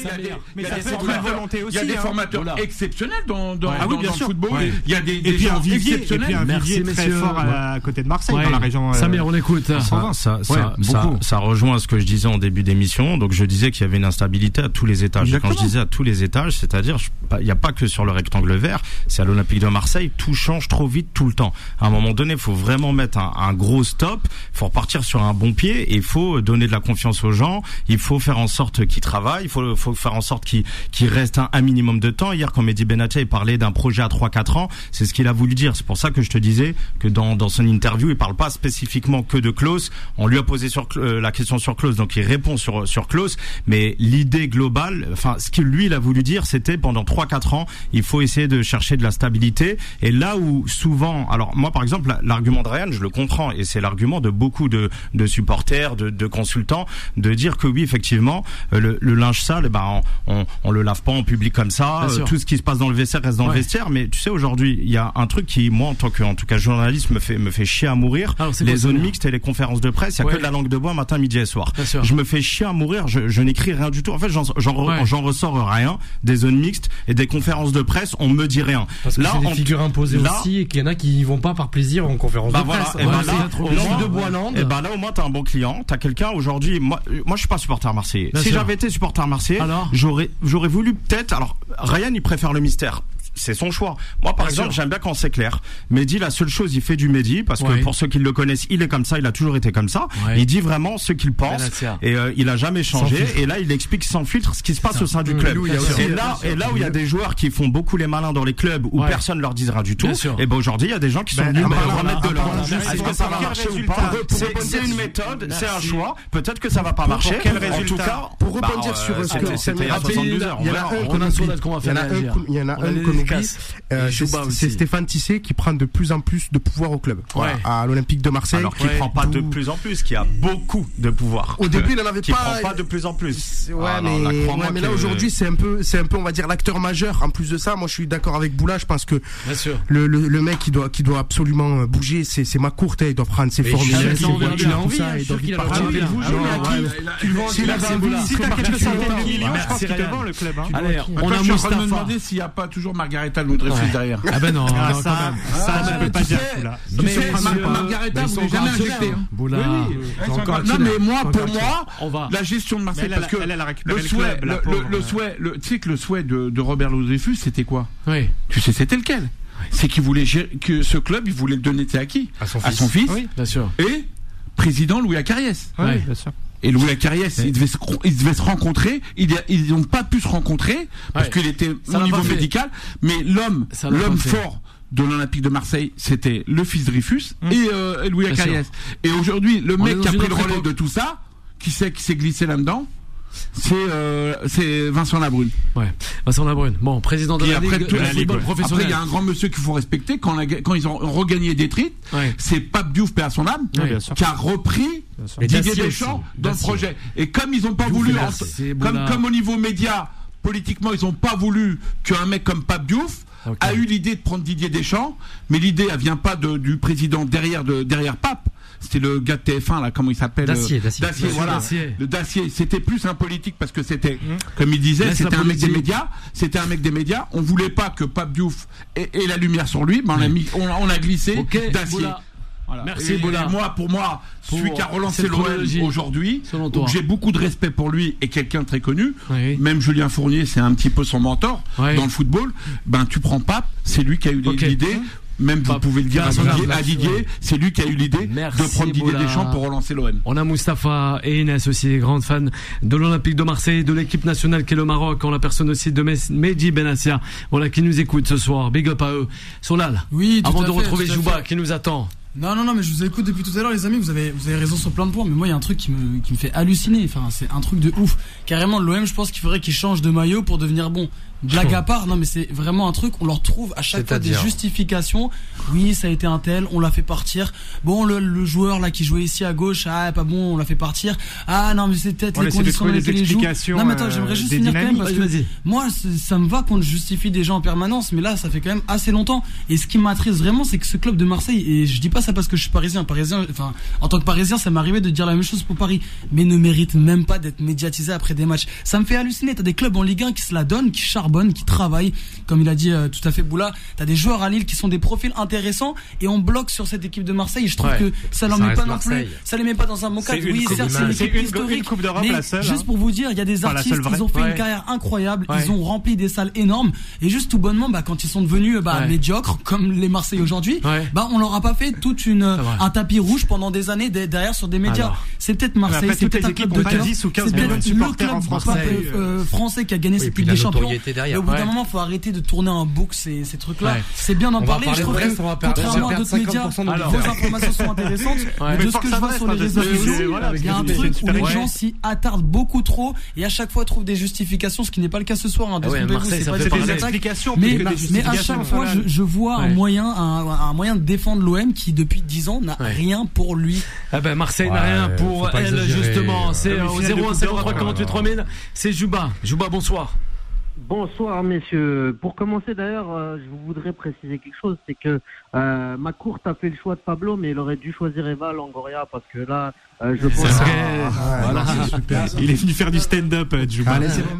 y a des formateurs exceptionnels dans le football. Il y a des gens exceptionnels. Et puis un vivier très fort à côté de Marseille, dans la région. Samir, on écoute. Ça rejoint ce que je disais en début d'émission. Donc je disais qu'il y avait une instabilité à tous les étages. Exactement. Et quand je disais à tous les étages, c'est-à-dire il n'y a pas que sur le rectangle vert, c'est à l'Olympique de Marseille, tout change trop vite tout le temps. À un moment donné, il faut vraiment mettre un gros stop, il faut repartir sur un bon pied et il faut donner de la confiance aux gens, il faut faire en sorte qu'ils travaillent, il faut faire en sorte qu'ils restent un minimum de temps. Hier, quand Mehdi Benatia parlait d'un projet à 3-4 ans, c'est ce qu'il a voulu dire. C'est pour ça que je te disais que dans son interview, il parle pas spécifiquement que de Klose. On lui a posé la question sur Klose, donc il répond sur Klose, mais l'idée globale, enfin ce qu'il lui il a voulu dire, c'était pendant 3-4 ans, il faut essayer de chercher de la stabilité. Et là où souvent, alors moi par exemple, l'argument de Ryan, je le comprends, et c'est l'argument de beaucoup de supporters, de consultants, de dire que oui, effectivement, le linge sale, on le lave pas en public comme ça, tout ce qui se passe dans le vestiaire reste dans le vestiaire. Mais tu sais, aujourd'hui, il y a un truc qui, moi, en tout cas journaliste, me fait chier à mourir. Alors, les zones mixtes et les conférences de presse, il y a que de la langue de bois matin, midi et soir. Je me fais chier à mourir, je n'écris rien du tout. En fait, j'en ressors rien des zones mixtes et des conférences de presse, on me dit rien. Parce que là, c'est des figures imposées aussi, et qu'il y en a qui y vont pas par plaisir en conférence de presse. Là, au moins, t'as un bon client, t'as quelqu'un aujourd'hui. Moi, je suis pas supporter marseillais. Si j'avais été supporter marseillais, j'aurais voulu peut-être. Alors, Ryan, il préfère le mystère. C'est son choix. Moi, par exemple, j'aime bien quand c'est clair. Mehdi, la seule chose, il fait du Mehdi, parce que pour ceux qui le connaissent, il est comme ça, il a toujours été comme ça. Il dit vraiment ce qu'il pense, et il a jamais changé. Et là, il explique sans filtre ce qui se passe au sein du club. Et là où il y a des joueurs qui font beaucoup les malins dans les clubs où personne leur dira du tout, et ben aujourd'hui, il y a des gens qui sont venus remettre de l'ordre. Est-ce que ça va marcher ou pas? C'est une méthode, c'est un choix. Peut-être que ça va pas marcher. En tout cas, pour rebondir sur ce que c'était il y a 72 heures. Il y en a un c'est Stéphane Tissé qui prend de plus en plus de pouvoir au club, à l'Olympique de Marseille. Alors qu'il prend pas de plus en plus, qui a beaucoup de pouvoir. Au début, il n'en avait pas. Prend pas de plus en plus. Mais là aujourd'hui, c'est un peu, on va dire, l'acteur majeur. En plus de ça, moi, je suis d'accord avec Boula. Je pense que le mec qui doit absolument bouger, c'est Macourte. Il doit prendre ses formules. Il a envie. Il doit partir. Si t'as quelque chose à dire, je pense qu'il te vend le club. Allez, on a Moustapha. Je me demander s'il n'y a pas toujours Margareta Dreyfus derrière. Ah ben non, ça je peux pas dire. Mais Margareta, vous l'avez jamais injecté. Non mais pour moi, la gestion de Marseille, parce que tu sais que le souhait de Robert Dreyfus, c'était quoi? Tu sais, c'était lequel? C'est qu'il voulait que ce club, il voulait le donner à qui? À son fils. Oui, bien sûr. Et président Louis Acariès. Oui, bien sûr. Et Louis Acariès, ils devaient se rencontrer. Ils n'ont pas pu se rencontrer parce qu'il était au niveau médical. Mais l'homme fort de l'Olympique de Marseille, c'était le fils de Dreyfus et Louis Acariès. Et aujourd'hui, le mec qui a pris le relais de tout ça, qui s'est glissé là-dedans, c'est Vincent Labrune. Vincent Labrune. Bon, président de la Ligue football professionnel. Après, il y a un grand monsieur qu'il faut respecter. Quand ils ont regagné des titres, c'est Pape Diouf, paix à son âme, qui a repris Didier Deschamps dans le projet. Et comme ils n'ont pas voulu, comme au niveau média, politiquement, ils n'ont pas voulu qu'un mec comme Pape Diouf a eu l'idée de prendre Didier Deschamps, mais l'idée, elle vient pas du président derrière Pape. C'était le gars de TF1 là, comment il s'appelle? Dacier, voilà. Le Dacier, c'était plus un politique parce que c'était, comme il disait, c'était un mec des médias. C'était un mec des médias. On voulait pas que Pape Diouf ait la lumière sur lui, mais on a glissé Dacier. Voilà. Merci Boula. Pour moi, celui qui a relancé l'OL aujourd'hui, j'ai beaucoup de respect pour lui et quelqu'un de très connu. Même Julien Fournier, c'est un petit peu son mentor dans le football. Ben tu prends Pape, c'est lui qui a eu l'idée. Même vous pouvez le dire à Didier, c'est lui qui a eu l'idée de prendre Didier Deschamps pour relancer l'OM. On a Moustapha et Inès aussi, grande fan de l'Olympique de Marseille, de l'équipe nationale qui est le Maroc, en la personne aussi de Mehdi Benassia, voilà, qui nous écoute ce soir. Big up à eux. Solal, avant de retrouver Jouba qui nous attend. Non, mais je vous écoute depuis tout à l'heure, les amis. Vous avez raison sur plein de points, mais moi, il y a un truc qui me fait halluciner. Enfin, c'est un truc de ouf. Carrément, l'OM, je pense qu'il faudrait qu'il change de maillot pour devenir bon. blague à part, non mais c'est vraiment un truc, on leur trouve à chaque fois des justifications. Oui, ça a été un tel, on l'a fait partir. Bon, le joueur là qui jouait ici à gauche, pas bon, on l'a fait partir. Ah non, mais c'est peut-être les conditions dans lesquelles il joue. Non mais attends, j'aimerais juste finir quand même parce que moi, ça me va qu'on justifie des gens en permanence, mais là, ça fait quand même assez longtemps. Et ce qui m'attriste vraiment, c'est que ce club de Marseille, et je dis pas ça parce que je suis parisien, enfin, en tant que parisien, ça m'arrivait de dire la même chose pour Paris, mais ne mérite même pas d'être médiatisé après des matchs. Ça me fait halluciner. T'as des clubs en Ligue 1 qui se la donnent, qui charbonnent, qui travaillent, comme il a dit tout à fait Boula. T'as des joueurs à Lille qui sont des profils intéressants, et on bloque sur cette équipe de Marseille. Je trouve que ça leur met pas non plus, ça les met pas dans un bon cadre. Oui, certes, c'est une équipe historique, coupe d'Europe, mais la seule, juste pour vous dire, il y a des artistes, ils ont fait une carrière incroyable, ils ont rempli des salles énormes, et juste tout bonnement, quand ils sont devenus médiocres, comme les Marseillais aujourd'hui, on leur a pas fait toute un tapis rouge pendant des années derrière sur des médias. Alors, c'est peut-être Marseille, c'est peut-être un club de cœur, c'est peut-être le club français qui a gagné cette Ligue des Champions. Et au bout d'un moment, faut arrêter de tourner en boucle ces trucs-là. C'est bien d'en parler. Je trouve que contrairement à d'autres médias, vos informations sont intéressantes. De ce que je vois sur les réseaux sociaux, il y a un truc où les gens s'y attardent beaucoup trop et à chaque fois trouvent des justifications, ce qui n'est pas le cas ce soir. Marseille, c'est pas des explications, mais à chaque fois, je vois un moyen de défendre l'OM qui depuis 10 ans n'a rien pour lui. Marseille n'a rien pour elle, justement. C'est au 01 53 48 3000. C'est Jouba. Jouba, bonsoir. Bonsoir messieurs. Pour commencer d'ailleurs, je voudrais préciser quelque chose, c'est que Macourt a fait le choix de Pablo, mais il aurait dû choisir Eva Longoria parce que là, je pense. Voilà, c'est super. Il est venu faire du stand-up, Jouba. Allez, c'est bon.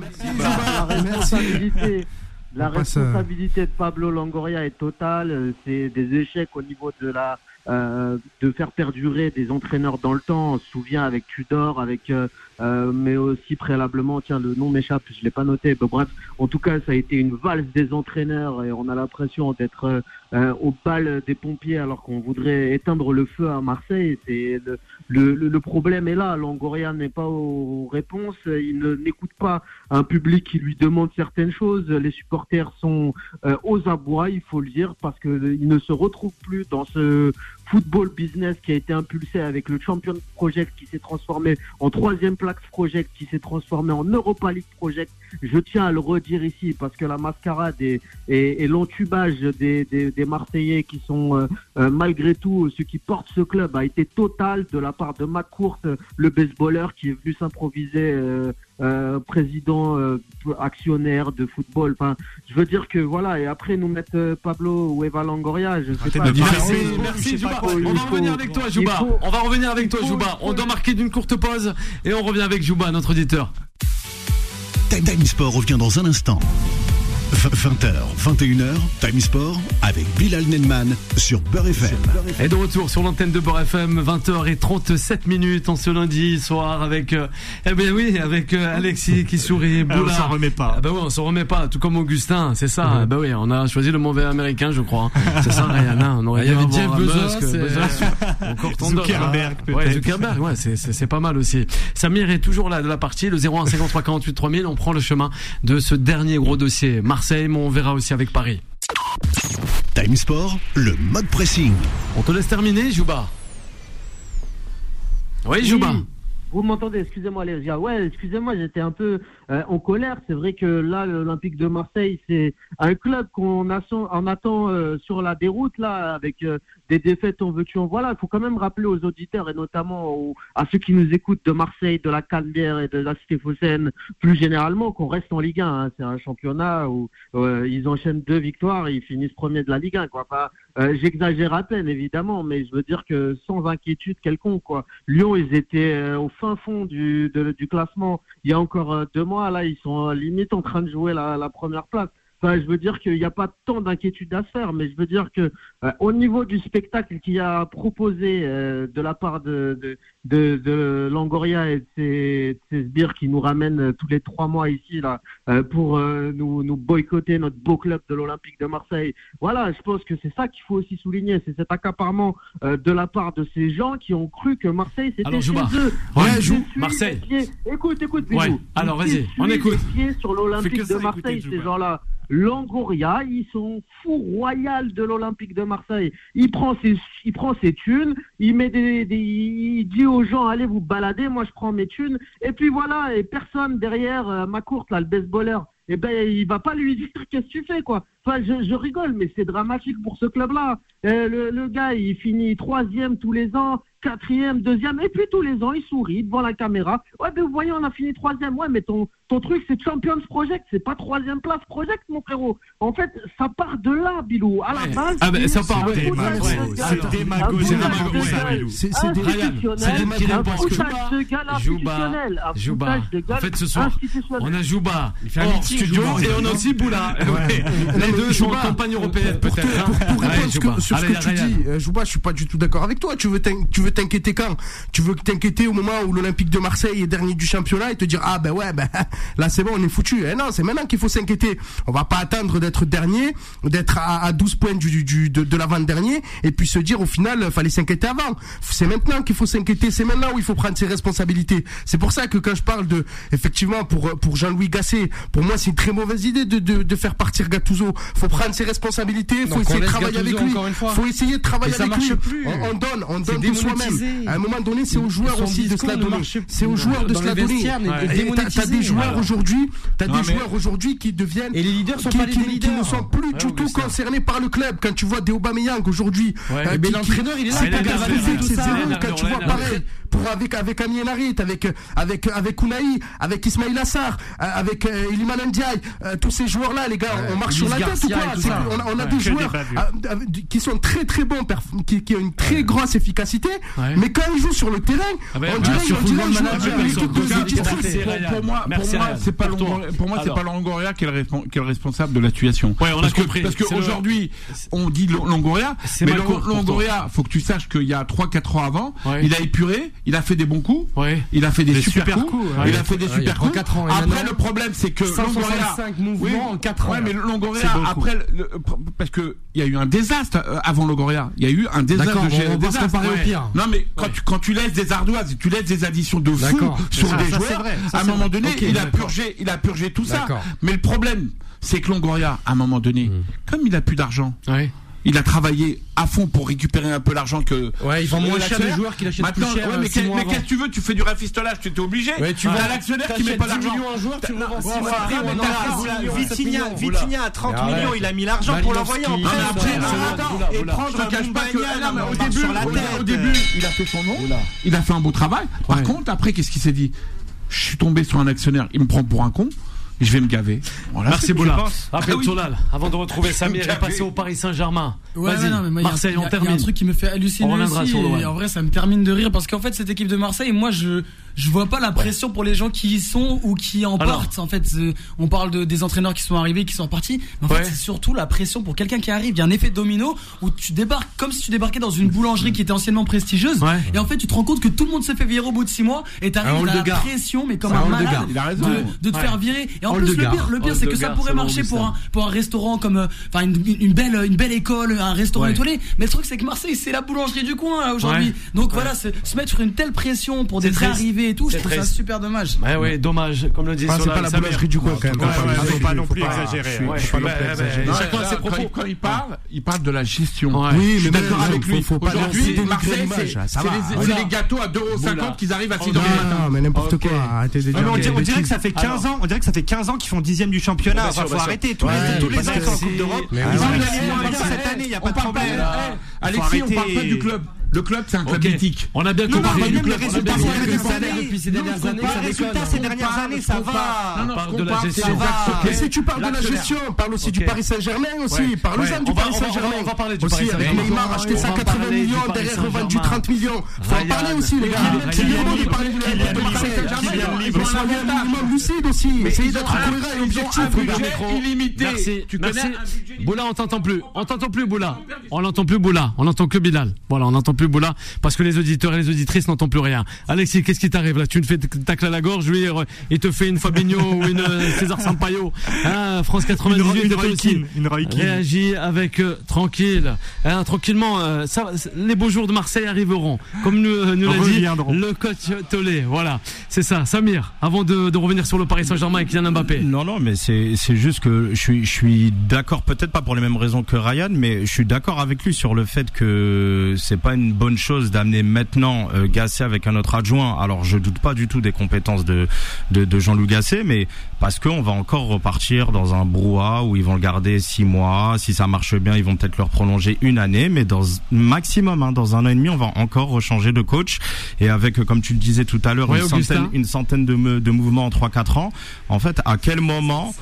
La responsabilité de Pablo Longoria est totale. C'est des échecs au niveau de faire perdurer des entraîneurs dans le temps. On se souvient avec Tudor, mais aussi préalablement, le nom m'échappe, je l'ai pas noté. Bref, en tout cas, ça a été une valse des entraîneurs et on a l'impression d'être au bal des pompiers alors qu'on voudrait éteindre le feu à Marseille. C'est le problème est là. Longoria n'est pas aux réponses. Il n'écoute pas un public qui lui demande certaines choses. Les supporters sont aux abois, il faut le dire, parce que ils ne se retrouvent plus dans ce football business qui a été impulsé avec le Champions Project qui s'est transformé en 3e Place Project, qui s'est transformé en Europa League Project. Je tiens à le redire ici parce que la mascarade et l'entubage des Marseillais qui sont malgré tout ceux qui portent ce club a été total de la part de Macourt, le baseballeur qui est venu s'improviser président actionnaire de football. Enfin, je veux dire que voilà, et après nous mettre Pablo ou Eva Longoria, je sais pas. Merci Jouba. On va revenir avec toi Jouba. On va revenir avec toi Jouba. On doit marquer d'une courte pause et on revient avec Jouba, notre auditeur. Time Sport revient dans un instant. 20h, 21h, Time Sport avec Bilal Nenman sur Beurre FM. Et de retour sur l'antenne de Beurre FM, 20h37 en ce lundi soir avec avec Alexis qui sourit, Boula. On s'en remet pas. On s'en remet pas, tout comme Augustin, c'est ça. On a choisi le mauvais américain, je crois. C'est ça, Rihanna. On aurait il y avait Jeff Bezos, encore Zuckerberg, peut-être. Zuckerberg, c'est pas mal aussi. Samir est toujours là de la partie, le 01 53 48 3000. On prend le chemin de ce dernier gros dossier. Marseille, mais on verra aussi avec Paris. Time Sport, le mode pressing. On te laisse terminer, Jouba. Oui, Jouba. Vous m'entendez? Excusez-moi les gars. Ouais, excusez-moi, j'étais un peu en colère. C'est vrai que là, l'Olympique de Marseille, c'est un club qu'on attend sur la déroute là, avec des défaites en veux-tu en voilà. Il faut quand même rappeler aux auditeurs et notamment à ceux qui nous écoutent de Marseille, de la Canebière et de la Cité Phocéenne plus généralement qu'on reste en Ligue 1. Hein. C'est un championnat où ils enchaînent 2 victoires et ils finissent premier de la Ligue 1. Quoi. Enfin, j'exagère à peine évidemment, mais je veux dire que sans inquiétude quelconque. Quoi. Lyon, ils étaient au fin fond du classement il y a encore 2 mois. Là, ils sont limite en train de jouer la première place. Enfin, je veux dire qu'il n'y a pas tant d'inquiétude à se faire, mais je veux dire que au niveau du spectacle qu'il y a proposé de la part de Longoria et de ses sbires qui nous ramènent tous les 3 mois ici là pour nous boycotter notre beau club de l'Olympique de Marseille. Voilà, je pense que c'est ça qu'il faut aussi souligner, c'est cet accaparement de la part de ces gens qui ont cru que Marseille c'était chez eux. Ouais, joue Marseille. Écoute, ouais. Alors vas-y, on écoute. Sur l'Olympique de Marseille, ces gens-là. Longoria, ils sont fous royales de l'Olympique de Marseille. Il prend ses thunes, il dit aux gens allez vous balader, moi je prends mes thunes et puis voilà, et personne derrière Macourt là, le baseballer. eh ben il va pas lui dire qu'est-ce que tu fais, quoi. Enfin, je rigole, mais c'est dramatique pour ce club-là. Le gars, il finit 3e tous les ans, 4e, 2e, et puis tous les ans, il sourit devant la caméra. Ouais, mais vous voyez, on a fini 3e. Ouais, mais ton truc, c'est Champions Project, c'est pas 3e place Project, mon frérot. En fait, ça part de là, Bilou. À la base, ça part de Jouba. En fait, ce soir, on a Jouba hors studio et on a aussi Boula. Les deux sont en campagne européenne, peut-être. Pour répondre sur ce que tu dis, Jouba, je suis pas du tout d'accord avec toi. Tu veux t'inquiéter quand? Tu veux t'inquiéter au moment où l'Olympique de Marseille est dernier du championnat et te dire là c'est bon, on est foutu. Non, c'est maintenant qu'il faut s'inquiéter. On va pas attendre d'être dernier, d'être à 12 points de l'avant-dernier et puis se dire au final fallait s'inquiéter avant. C'est maintenant qu'il faut s'inquiéter, c'est maintenant où il faut prendre ses responsabilités. C'est pour ça que quand je parle effectivement pour Jean-Louis Gasset, pour moi c'est une très mauvaise idée de faire partir Gattuso. Faut prendre ses responsabilités, faut essayer de travailler avec lui. Faut essayer de travailler avec lui. On donne de soi-même. À un moment donné, c'est aux joueurs aussi de se la donner. C'est aux joueurs de se la donner. T'as des joueurs aujourd'hui qui deviennent et les leaders sont pas les leaders, qui ne sont plus du tout concernés par le club. Quand tu vois des Aubameyang aujourd'hui, l'entraîneur il est là pour galvaniser ses zéros. Quand tu vois pareil avec Amien Harit, avec Ounahi, avec Ismail Assar, avec Iliman Ndiaye, tous ces joueurs-là, les gars, on marche sur la tête ou quoi? On a des joueurs qui sont très très bons, qui ont une très grosse efficacité, mais quand ils jouent sur le terrain, on dirait pour moi, c'est pas Longoria qui est le responsable de la situation. Parce qu'aujourd'hui, on dit Longoria, mais Longoria, faut que tu saches qu'il y a 3-4 ans avant, il a épuré, il a fait des bons coups, il a fait des super coups, il a fait des super coups. Après, le problème, c'est que Longoria, 165 mouvements en 4 ans. Ouais, mais Longoria, après, parce que il y a eu un désastre avant Longoria. Il y a eu un désastre. On va se comparer au pire. Non, mais quand tu laisses des ardoises, tu laisses des additions de fou sur des joueurs, à un moment donné, il a purgé tout ça. Mais le problème, c'est que Longoria, à un moment donné, comme il a plus d'argent, il a travaillé à fond pour récupérer un peu l'argent que. Ouais, il vend moins cher les joueurs qu'il achète plus cher. Mais qu'est-ce que tu veux? Tu fais du rafistolage, tu étais obligé. Tu as l'actionnaire qui met pas l'argent. Un joueur, tu le revends 6 mois après. Vitinha à 30 millions, il a mis l'argent pour l'envoyer en prêt. Et prendre au début, il a fait son nom, il a fait un beau travail. Par contre, après, qu'est-ce qu'il s'est dit? Je suis tombé sur un actionnaire, il me prend pour un con. Je vais me gaver. Voilà, merci Boula. Rappel Solal, avant de retrouver Samir et passer au Paris Saint-Germain. Marseille, on termine. Il y a un truc qui me fait halluciner aussi, et en vrai ça me termine de rire parce qu'en fait cette équipe de Marseille, moi je vois pas la pression pour les gens qui y sont ou qui en partent. En fait, on parle des entraîneurs qui sont arrivés, qui sont partis, mais en fait c'est surtout la pression pour quelqu'un qui arrive. Il y a un effet domino où tu débarques comme si tu débarquais dans une boulangerie qui était anciennement prestigieuse, et en fait tu te rends compte que tout le monde s'est fait virer au bout de 6 mois et t'arrives à la pression mais comme un malade de te faire virer. Et en plus le pire c'est que ça pourrait marcher pour un restaurant comme une belle école, un restaurant étoilé, mais le truc c'est que Marseille c'est la boulangerie du coin là, aujourd'hui. Donc voilà, se mettre sur une telle pression pour des arrivées et tout, je trouve ça super dommage. Ouais, dommage, comme le dit Solal. C'est pas la boulangerie du coin quand même. Faut pas non plus exagérer. Chacun ses propos. Quand il parle de la gestion. Oui, mais d'accord avec lui. Aujourd'hui, Marseille, c'est les gâteaux à 2,50€ qu'ils arrivent à 6 h du matin. Non, mais n'importe quoi. Arrêtez de dire. On dirait que ça fait 15 ans. On dirait que ça fait 15 ans qu'ils font 10e du championnat. Il faut arrêter. Tous les ans ils sont en Coupe d'Europe. Ils ont gagné cette année. Il n'y a pas de problème. Alexis, on parle pas du club. Le club, c'est un club mythique. On a bien compris. Les résultats depuis ces dernières années, ça déconne. Ces dernières années, ça va. On parle de la gestion. Mais si tu parles de la gestion, parle aussi du Paris Saint-Germain aussi. Parle-en du Paris Saint-Germain. On va parler du Paris Saint-Germain. Avec Neymar acheté ça 80 millions, derrière revendu 30 millions. Faut en parler aussi, les gars. Kylian parler de Marseille. Mais soyez un minimum lucide aussi. Essayez d'être cohérent et objectif. Merci. Merci. Boula, on t'entend plus. On t'entend plus, Boula. On n'entend plus Boula. On n'entend que Bilal. Voilà, on n'entend plus Boula parce que les auditeurs et les auditrices n'entendent plus rien. Alexis, qu'est-ce qui t'arrive là? Tu me fais tacle à la gorge, lui, il te fait une Fabinho ou une César Sampaio. France 98 une réagit avec tranquille, tranquillement. Les beaux jours de Marseille arriveront, comme nous l'a dit le coach Tolé. Voilà, c'est ça. Samir, avant de revenir sur le Paris Saint-Germain avec Kylian Mbappé. Non, mais c'est juste que je suis d'accord, peut-être pas pour les mêmes raisons que Ryan, mais je suis d'accord avec lui sur le fait que c'est pas une bonne chose d'amener maintenant Gasset avec un autre adjoint. Alors je doute pas du tout des compétences de Jean-Loup Gasset, mais parce qu'on va encore repartir dans un brouhaha où ils vont le garder 6 mois. Si ça marche bien, ils vont peut-être leur prolonger 1 année, mais dans maximum, dans 1 an et demi, on va encore rechanger de coach. Et avec, comme tu le disais tout à l'heure, une centaine de mouvements en 3-4 ans. En fait, à quel moment,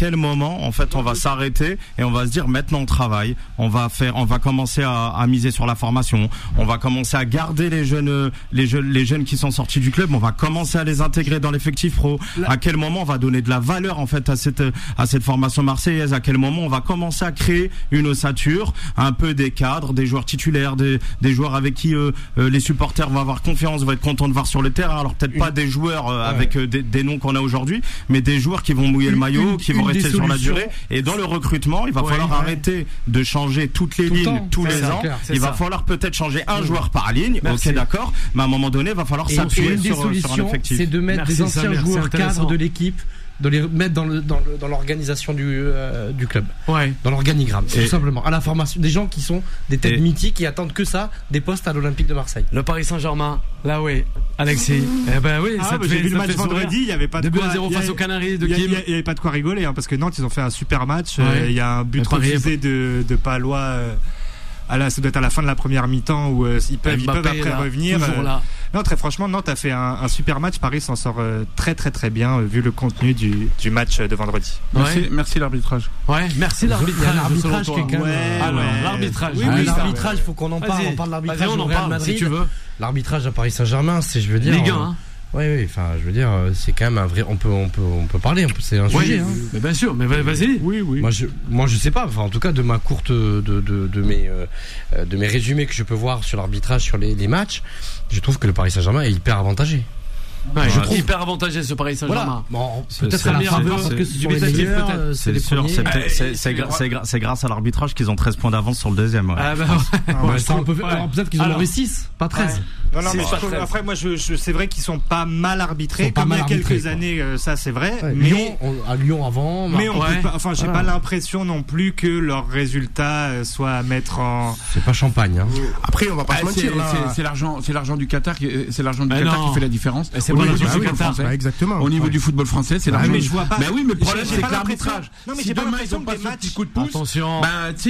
en fait, on va s'arrêter et on va se dire maintenant on travaille, on va commencer à miser sur la formation, on va commencer à garder les jeunes qui sont sortis du club, on va commencer à les intégrer dans l'effectif pro. À quel moment on va donner de la valeur en fait à cette formation marseillaise? À quel moment on va commencer à créer une ossature, un peu des cadres, des joueurs titulaires, des joueurs avec qui les supporters vont avoir confiance, vont être contents de voir sur le terrain. Alors peut-être pas des joueurs avec des noms qu'on a aujourd'hui, mais des joueurs qui vont mouiller le maillot, qui vont rester sur la durée. Et dans le recrutement, il va falloir arrêter de changer toutes les lignes tous les ans. Il va falloir peut-être changer un joueur par ligne. Ok, d'accord, mais à un moment donné, il va falloir s'appuyer sur un effectif. C'est de mettre des anciens joueurs cadres de l'équipe, de les mettre dans l'organisation du club, dans l'organigramme, tout simplement, à la formation, des gens qui sont des têtes mythiques qui attendent que ça, des postes à l'Olympique de Marseille. Le Paris Saint-Germain, là oui, Alexis. Eh ben oui, ça te fait, j'ai vu le match vendredi, il y avait pas de 2-0 face aux Canaries de Kim. Il y avait pas de quoi rigoler, parce que Nantes ils ont fait un super match. Il y a un but refusé de Palois. Ça doit être à la fin de la première mi-temps où ils peuvent après revenir. Non, très franchement, Nantes a fait un super match. Paris s'en sort très très très bien vu le contenu du match de vendredi. Merci l'arbitrage. Merci l'arbitrage. L'arbitrage qui est quand même. Alors, l'arbitrage. L'arbitrage, il faut qu'on en parle. On parle de l'arbitrage au Real Madrid. Si tu veux. L'arbitrage à Paris Saint-Germain, c'est, je veux dire. Ligue 1, Oui, enfin, je veux dire, c'est quand même un vrai. On peut parler. C'est un sujet. Mais bien sûr. Mais vas-y. Oui. Moi, je sais pas. Enfin, en tout cas, de ma courte, de mes résumés que je peux voir sur l'arbitrage sur les matchs, je trouve que le Paris Saint-Germain est hyper avantagé. Je trouve hyper avantagé ce Paris Saint-Germain. Bon, peut-être à la faveur parce que c'est sûr. C'est grâce à l'arbitrage qu'ils ont 13 points d'avance sur le deuxième. Peut-être qu'ils en auraient 6, pas 13. Non, mais après, moi, c'est vrai qu'ils sont pas mal arbitrés, comme il y a quelques années, ça c'est vrai. Mais à Lyon avant. Mais on peut pas, enfin, j'ai pas l'impression non plus que leurs résultats soient à mettre en. C'est pas champagne. Après, on va pas se mentir. C'est l'argent du Qatar qui fait la différence. Au niveau du football français. Exactement. Au niveau du football français, c'est l'argent. Mais je vois pas. Mais oui, mais le problème c'est que l'arbitrage. Non, mais si demain ils ont pas ce petit coup de pouce. Attention. Tu sais,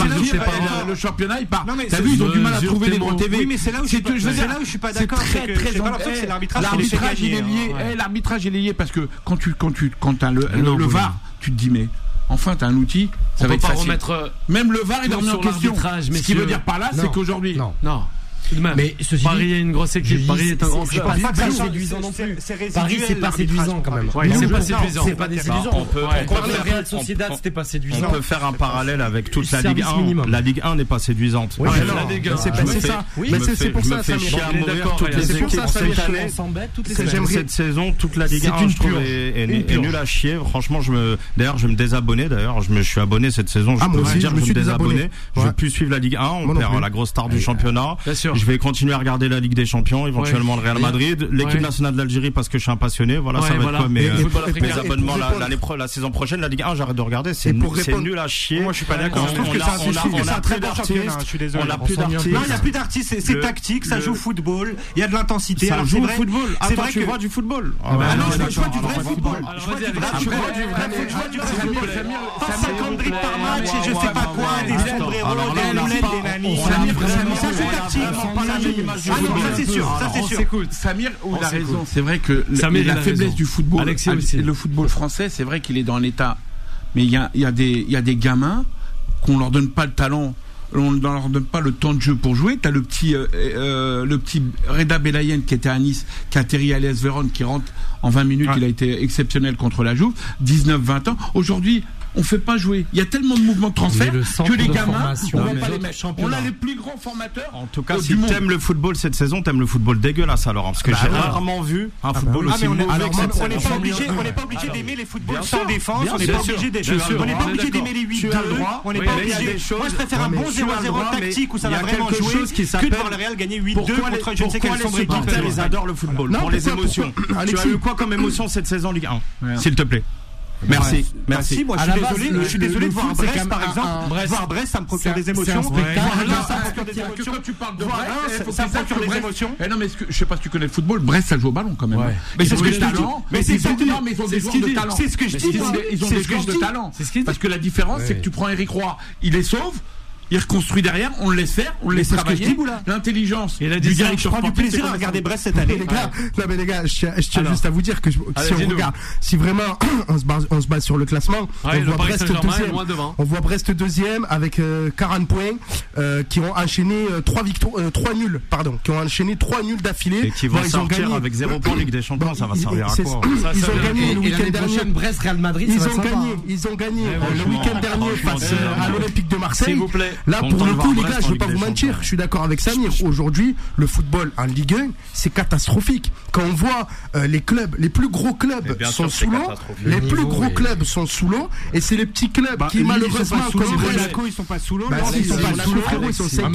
le championnat il part. T'as vu, ils ont du mal à trouver les droits TV. Oui, mais c'est là où je suis pas d'accord. J'ai pas l'impression que c'est l'arbitrage. L'arbitrage il est lié. L'arbitrage il est lié parce que quand t'as le VAR, tu te dis mais. Enfin, t'as un outil, ça va être facile. Même le VAR, il est remis en question. Ce qui veut dire par là, c'est qu'aujourd'hui. Non. Mais Paris est une grosse équipe. Paris est un grand club. Je pense pas que c'est séduisant non plus. Paris, c'est pas séduisant quand même. C'est pas séduisant. C'est pas séduisant. Contre le Real Sociedad, c'était pas séduisant. On peut faire un parallèle avec toute la Ligue 1. La Ligue 1 n'est pas séduisante. La Ligue 1, c'est ça. Mais c'est pour ça, ça me fait chier à mourir toutes les équipes cette année. Cette saison, toute la Ligue 1, je trouve, est nulle à chier. Franchement, je me désabonner. D'ailleurs, je me suis abonné cette saison. Je peux dire, je me désabonner. Je veux plus suivre la Ligue 1. On perd la grosse star du championnat. Je vais continuer à regarder la Ligue des Champions, éventuellement le Real Madrid, l'équipe nationale d'Algérie parce que je suis un passionné. Voilà, ça va être quoi mes abonnements la saison prochaine. La Ligue 1, j'arrête de regarder. C'est nul à chier. Moi, je suis pas d'accord. Je trouve que c'est un très bon championnat. Je suis désolé. On a plus d'artistes. Non, il n'y a plus d'artistes. C'est tactique. Ça joue au football. Il y a de l'intensité. Ça joue au football. C'est vrai que tu vois du football. Non, je vois du vrai football. Je vois du vrai football. Pas 50 dribbles par match et je sais pas quoi, des sombreros, des lunettes, des nanis. Ça, c'est tactique. Ça c'est sûr. Samir, il a raison. C'est vrai que la faiblesse du football, le football français, c'est vrai qu'il est dans l'état. Mais il y a des gamins qu'on leur donne pas le talent, on ne leur donne pas le temps de jeu pour jouer. T'as le petit Reda Belayen qui était à Nice, qui a atterri à l'AS Vérone, qui rentre en 20 minutes. Il a été exceptionnel contre la Juve. 19-20 ans. Aujourd'hui, on fait pas jouer. Il y a tellement de mouvements de transfert que les gamins, on va pas les mettre. On a les plus grands formateurs. En tout cas, si t'aimes le football cette saison, t'aimes le football dégueulasse alors, parce que j'ai rarement vu un football aussi mauvais que cette saison. On n'est pas obligé d'aimer les footballs sans défense. On n'est pas obligé d'aimer les 8-2. On n'est pas obligé. Moi, je préfère un bon 0-0 tactique où ça va vraiment jouer que de voir le Real gagner 8-2 contre je ne sais quelle sombre équipe. Ils adorent le football pour les émotions. Tu as eu quoi comme émotion cette saison Ligue 1, s'il te plaît? Merci. Moi, je suis désolé de voir Brest, par exemple. Voir Brest, ça me procure des émotions. Voir Reims, ça me procure des émotions. Tu parles de Reims, ça me procure des émotions. Non, mais je sais pas si tu connais le football. Brest, ça joue au ballon quand même. Mais c'est ce que je dis. Mais c'est exactement. Mais ils ont des joueurs de talent. C'est ce que je dis. Ils ont des joueurs de talent. Parce que la différence, c'est que tu prends Eric Roy, il les sauve. Il reconstruit derrière, on le laisse faire, on le laisse travailler. L'intelligence. Et du directeur prend du plaisir à regarder Brest cette année. Les gars, je tiens juste à vous dire que si on regarde, si vraiment on se base sur le classement, on voit Brest deuxième avec 40 points, qui ont enchaîné 3 nuls, qui ont enchaîné 3 nuls d'affilée. Et qui vont sortir avec 0 points Ligue des Champions, ça va servir à quoi? Ils ont gagné le week-end dernier. Brest Real Madrid, ils ont gagné le week-end dernier face à l'Olympique de Marseille. S'il vous plaît. Là, pour le coup, les gars, je ne vais pas vous mentir, je suis d'accord avec Samir. Aujourd'hui, le football en Ligue 1, c'est catastrophique. Quand on voit les clubs, les plus gros clubs sont sous l'eau, clubs sont sous l'eau, et c'est les petits clubs qui, malheureusement, comme Monaco, ils sont pas sous l'eau. Ils sont pas sous l'eau, ils sont 5e.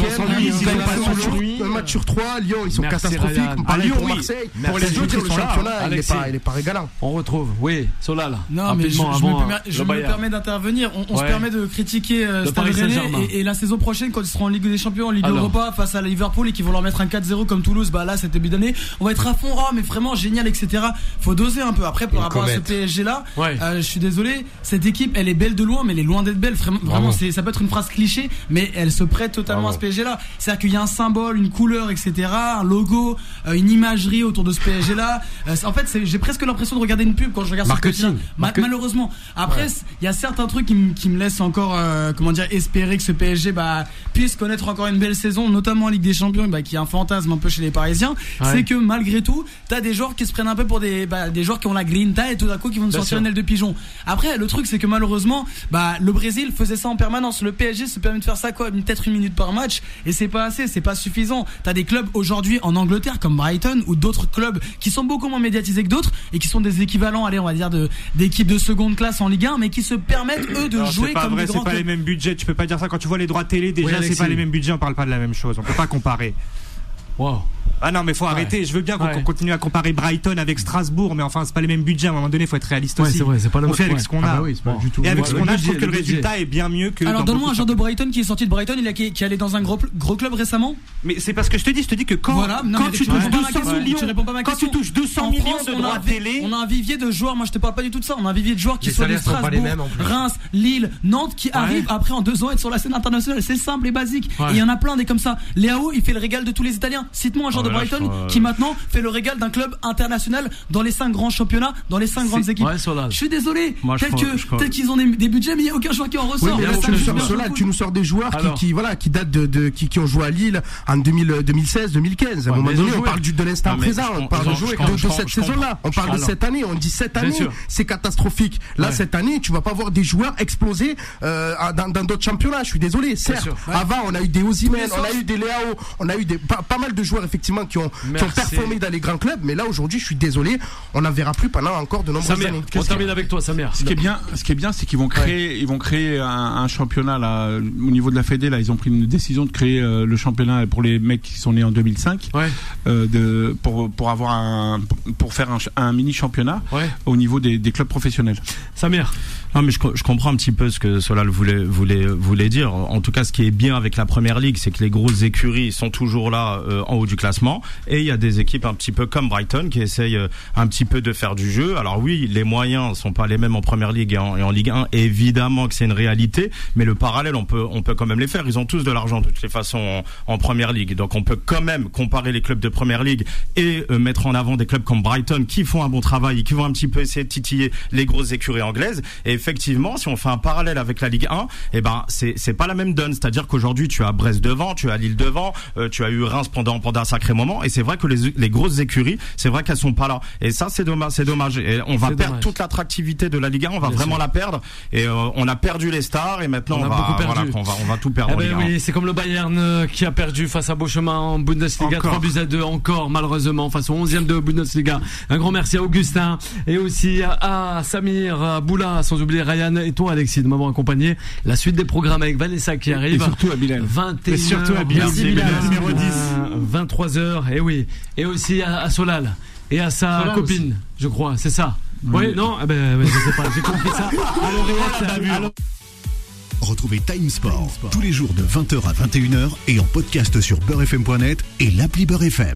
Un match sur 3, Lyon, ils sont catastrophiques. Pareil pour Marseille. Pour les autres, le championnat, il n'est pas régalant. On retrouve, oui, Solal. Non, mais je me permets d'intervenir. On se permet de critiquer Stade Rennais et la saison prochaine, quand ils seront en Ligue des Champions, en Ligue Europa face à Liverpool et qu'ils vont leur mettre un 4-0 comme Toulouse, bah là, cet début d'année, on va être à fond, mais vraiment génial, etc. Faut doser un peu. Après, par rapport à ce PSG là, je suis désolé, cette équipe, elle est belle de loin, mais elle est loin d'être belle. Vraiment, ça peut être une phrase cliché, mais elle se prête totalement à ce PSG là. C'est-à-dire qu'il y a un symbole, une couleur, etc., un logo, une imagerie autour de ce PSG là. En fait, j'ai presque l'impression de regarder une pub quand je regarde ce PSG là. Malheureusement. Après, il y a certains trucs qui me laissent encore, espérer que ce PSG puisse connaître encore une belle saison, notamment en Ligue des Champions, qui est un fantasme un peu chez les Parisiens. C'est que malgré tout, t'as des joueurs qui se prennent un peu pour des joueurs qui ont la grinta et tout d'un coup qui vont sortir une aile de pigeon. Après, le truc c'est que malheureusement, le Brésil faisait ça en permanence. Le PSG se permet de faire ça peut-être 1 minute par match, et c'est pas assez, c'est pas suffisant. T'as des clubs aujourd'hui en Angleterre comme Brighton ou d'autres clubs qui sont beaucoup moins médiatisés que d'autres et qui sont des équivalents, on va dire d'équipes de seconde classe en Ligue 1, mais qui se permettent eux de jouer comme des grands clubs. C'est pas les mêmes budgets, tu peux pas dire ça quand tu vois les droits télé. Déjà, c'est pas les mêmes budgets, on parle pas de la même chose, on peut pas comparer. Wow. Ah non, mais faut arrêter. Je veux bien qu'on continue à comparer Brighton avec Strasbourg, mais enfin, c'est pas les mêmes budgets. À un moment donné, faut être réaliste aussi. C'est vrai, c'est pas le on fait avec ce qu'on a. Et avec ce qu'on a, je trouve que le résultat est bien mieux que. Alors, donne-moi un joueur de Brighton qui est sorti de Brighton, qui est allé dans un gros club récemment. Mais c'est parce que je te dis que quand tu touches 200 millions, quand tu touches 200 millions de droits télé, on a un vivier de joueurs. Moi, je te parle pas du tout de ça. On a un vivier de joueurs qui sont de Strasbourg, Reims, Lille, Nantes, qui arrivent après en 2 ans être sur la scène internationale. C'est simple et basique. Et il y en a plein des comme ça. Léao, il fait le régal de tous les Italiens. Cite-moi un joueur de Brighton qui maintenant fait le régal d'un club international dans les 5 grands championnats, dans les 5 grandes équipes. Je suis désolé, peut-être qu'ils ont des budgets, mais il n'y a aucun joueur qui en ressort. Tu nous sors des joueurs qui datent qui ont joué à Lille en 2016, 2015. À un moment donné, on parle de l'instant présent, on parle de cette saison-là, on parle de cette année, on dit cette année, c'est catastrophique. Là, cette année, tu vas pas voir des joueurs exploser dans d'autres championnats. Je suis désolé. Certes, avant, on a eu des Osimhen, on a eu des Léao, on a eu pas mal de joueurs effectivement qui ont performé dans les grands clubs, mais là aujourd'hui, je suis désolé, on n'en verra plus pendant encore de nombreuses années. On termine avec toi, Samir. Ce qui est bien, c'est qu'ils vont créer un championnat là, au niveau de la Fédé. Là, ils ont pris une décision de créer le championnat pour les mecs qui sont nés en 2005, pour faire un mini championnat au niveau des clubs professionnels. Samir. Non, mais je comprends un petit peu ce que Solal voulait dire. En tout cas, ce qui est bien avec la Première Ligue, c'est que les grosses écuries sont toujours là en haut du classement, et il y a des équipes un petit peu comme Brighton qui essayent un petit peu de faire du jeu. Alors oui, les moyens sont pas les mêmes en Première Ligue et en Ligue 1, évidemment que c'est une réalité, mais le parallèle, on peut quand même les faire. Ils ont tous de l'argent de toutes les façons en Première Ligue, donc on peut quand même comparer les clubs de Première Ligue et mettre en avant des clubs comme Brighton qui font un bon travail, qui vont un petit peu essayer de titiller les grosses écuries anglaises. Et effectivement, si on fait un parallèle avec la Ligue 1, c'est pas la même donne. C'est-à-dire qu'aujourd'hui, tu as Brest devant, tu as Lille devant, tu as eu Reims pendant un sacré moment, et c'est vrai que les grosses écuries, c'est vrai qu'elles sont pas là. Et ça, c'est dommage. Et on va perdre toute l'attractivité de la Ligue 1, on va vraiment la perdre. Et on a perdu les stars, et maintenant on va tout perdre en Ligue 1. Oui, c'est comme le Bayern qui a perdu face à Beauchemin en Bundesliga, 3-2 encore, malheureusement, face au 11e de Bundesliga. Un grand merci à Augustin et aussi à Samir, à Boula, sans oublier Ryan et toi, Alexis, de m'avoir accompagné. La suite des programmes avec Vanessa qui arrive. Et surtout à Bilal. 21h, numéro 10. 23h, et oui. Et aussi à Solal et à sa copine, je crois, c'est ça. Ouais, non, je sais pas, j'ai compris ça. Alors, retrouvez Time Sport tous les jours de 20h à 21h et en podcast sur beurrefm.net et l'appli Beurre FM.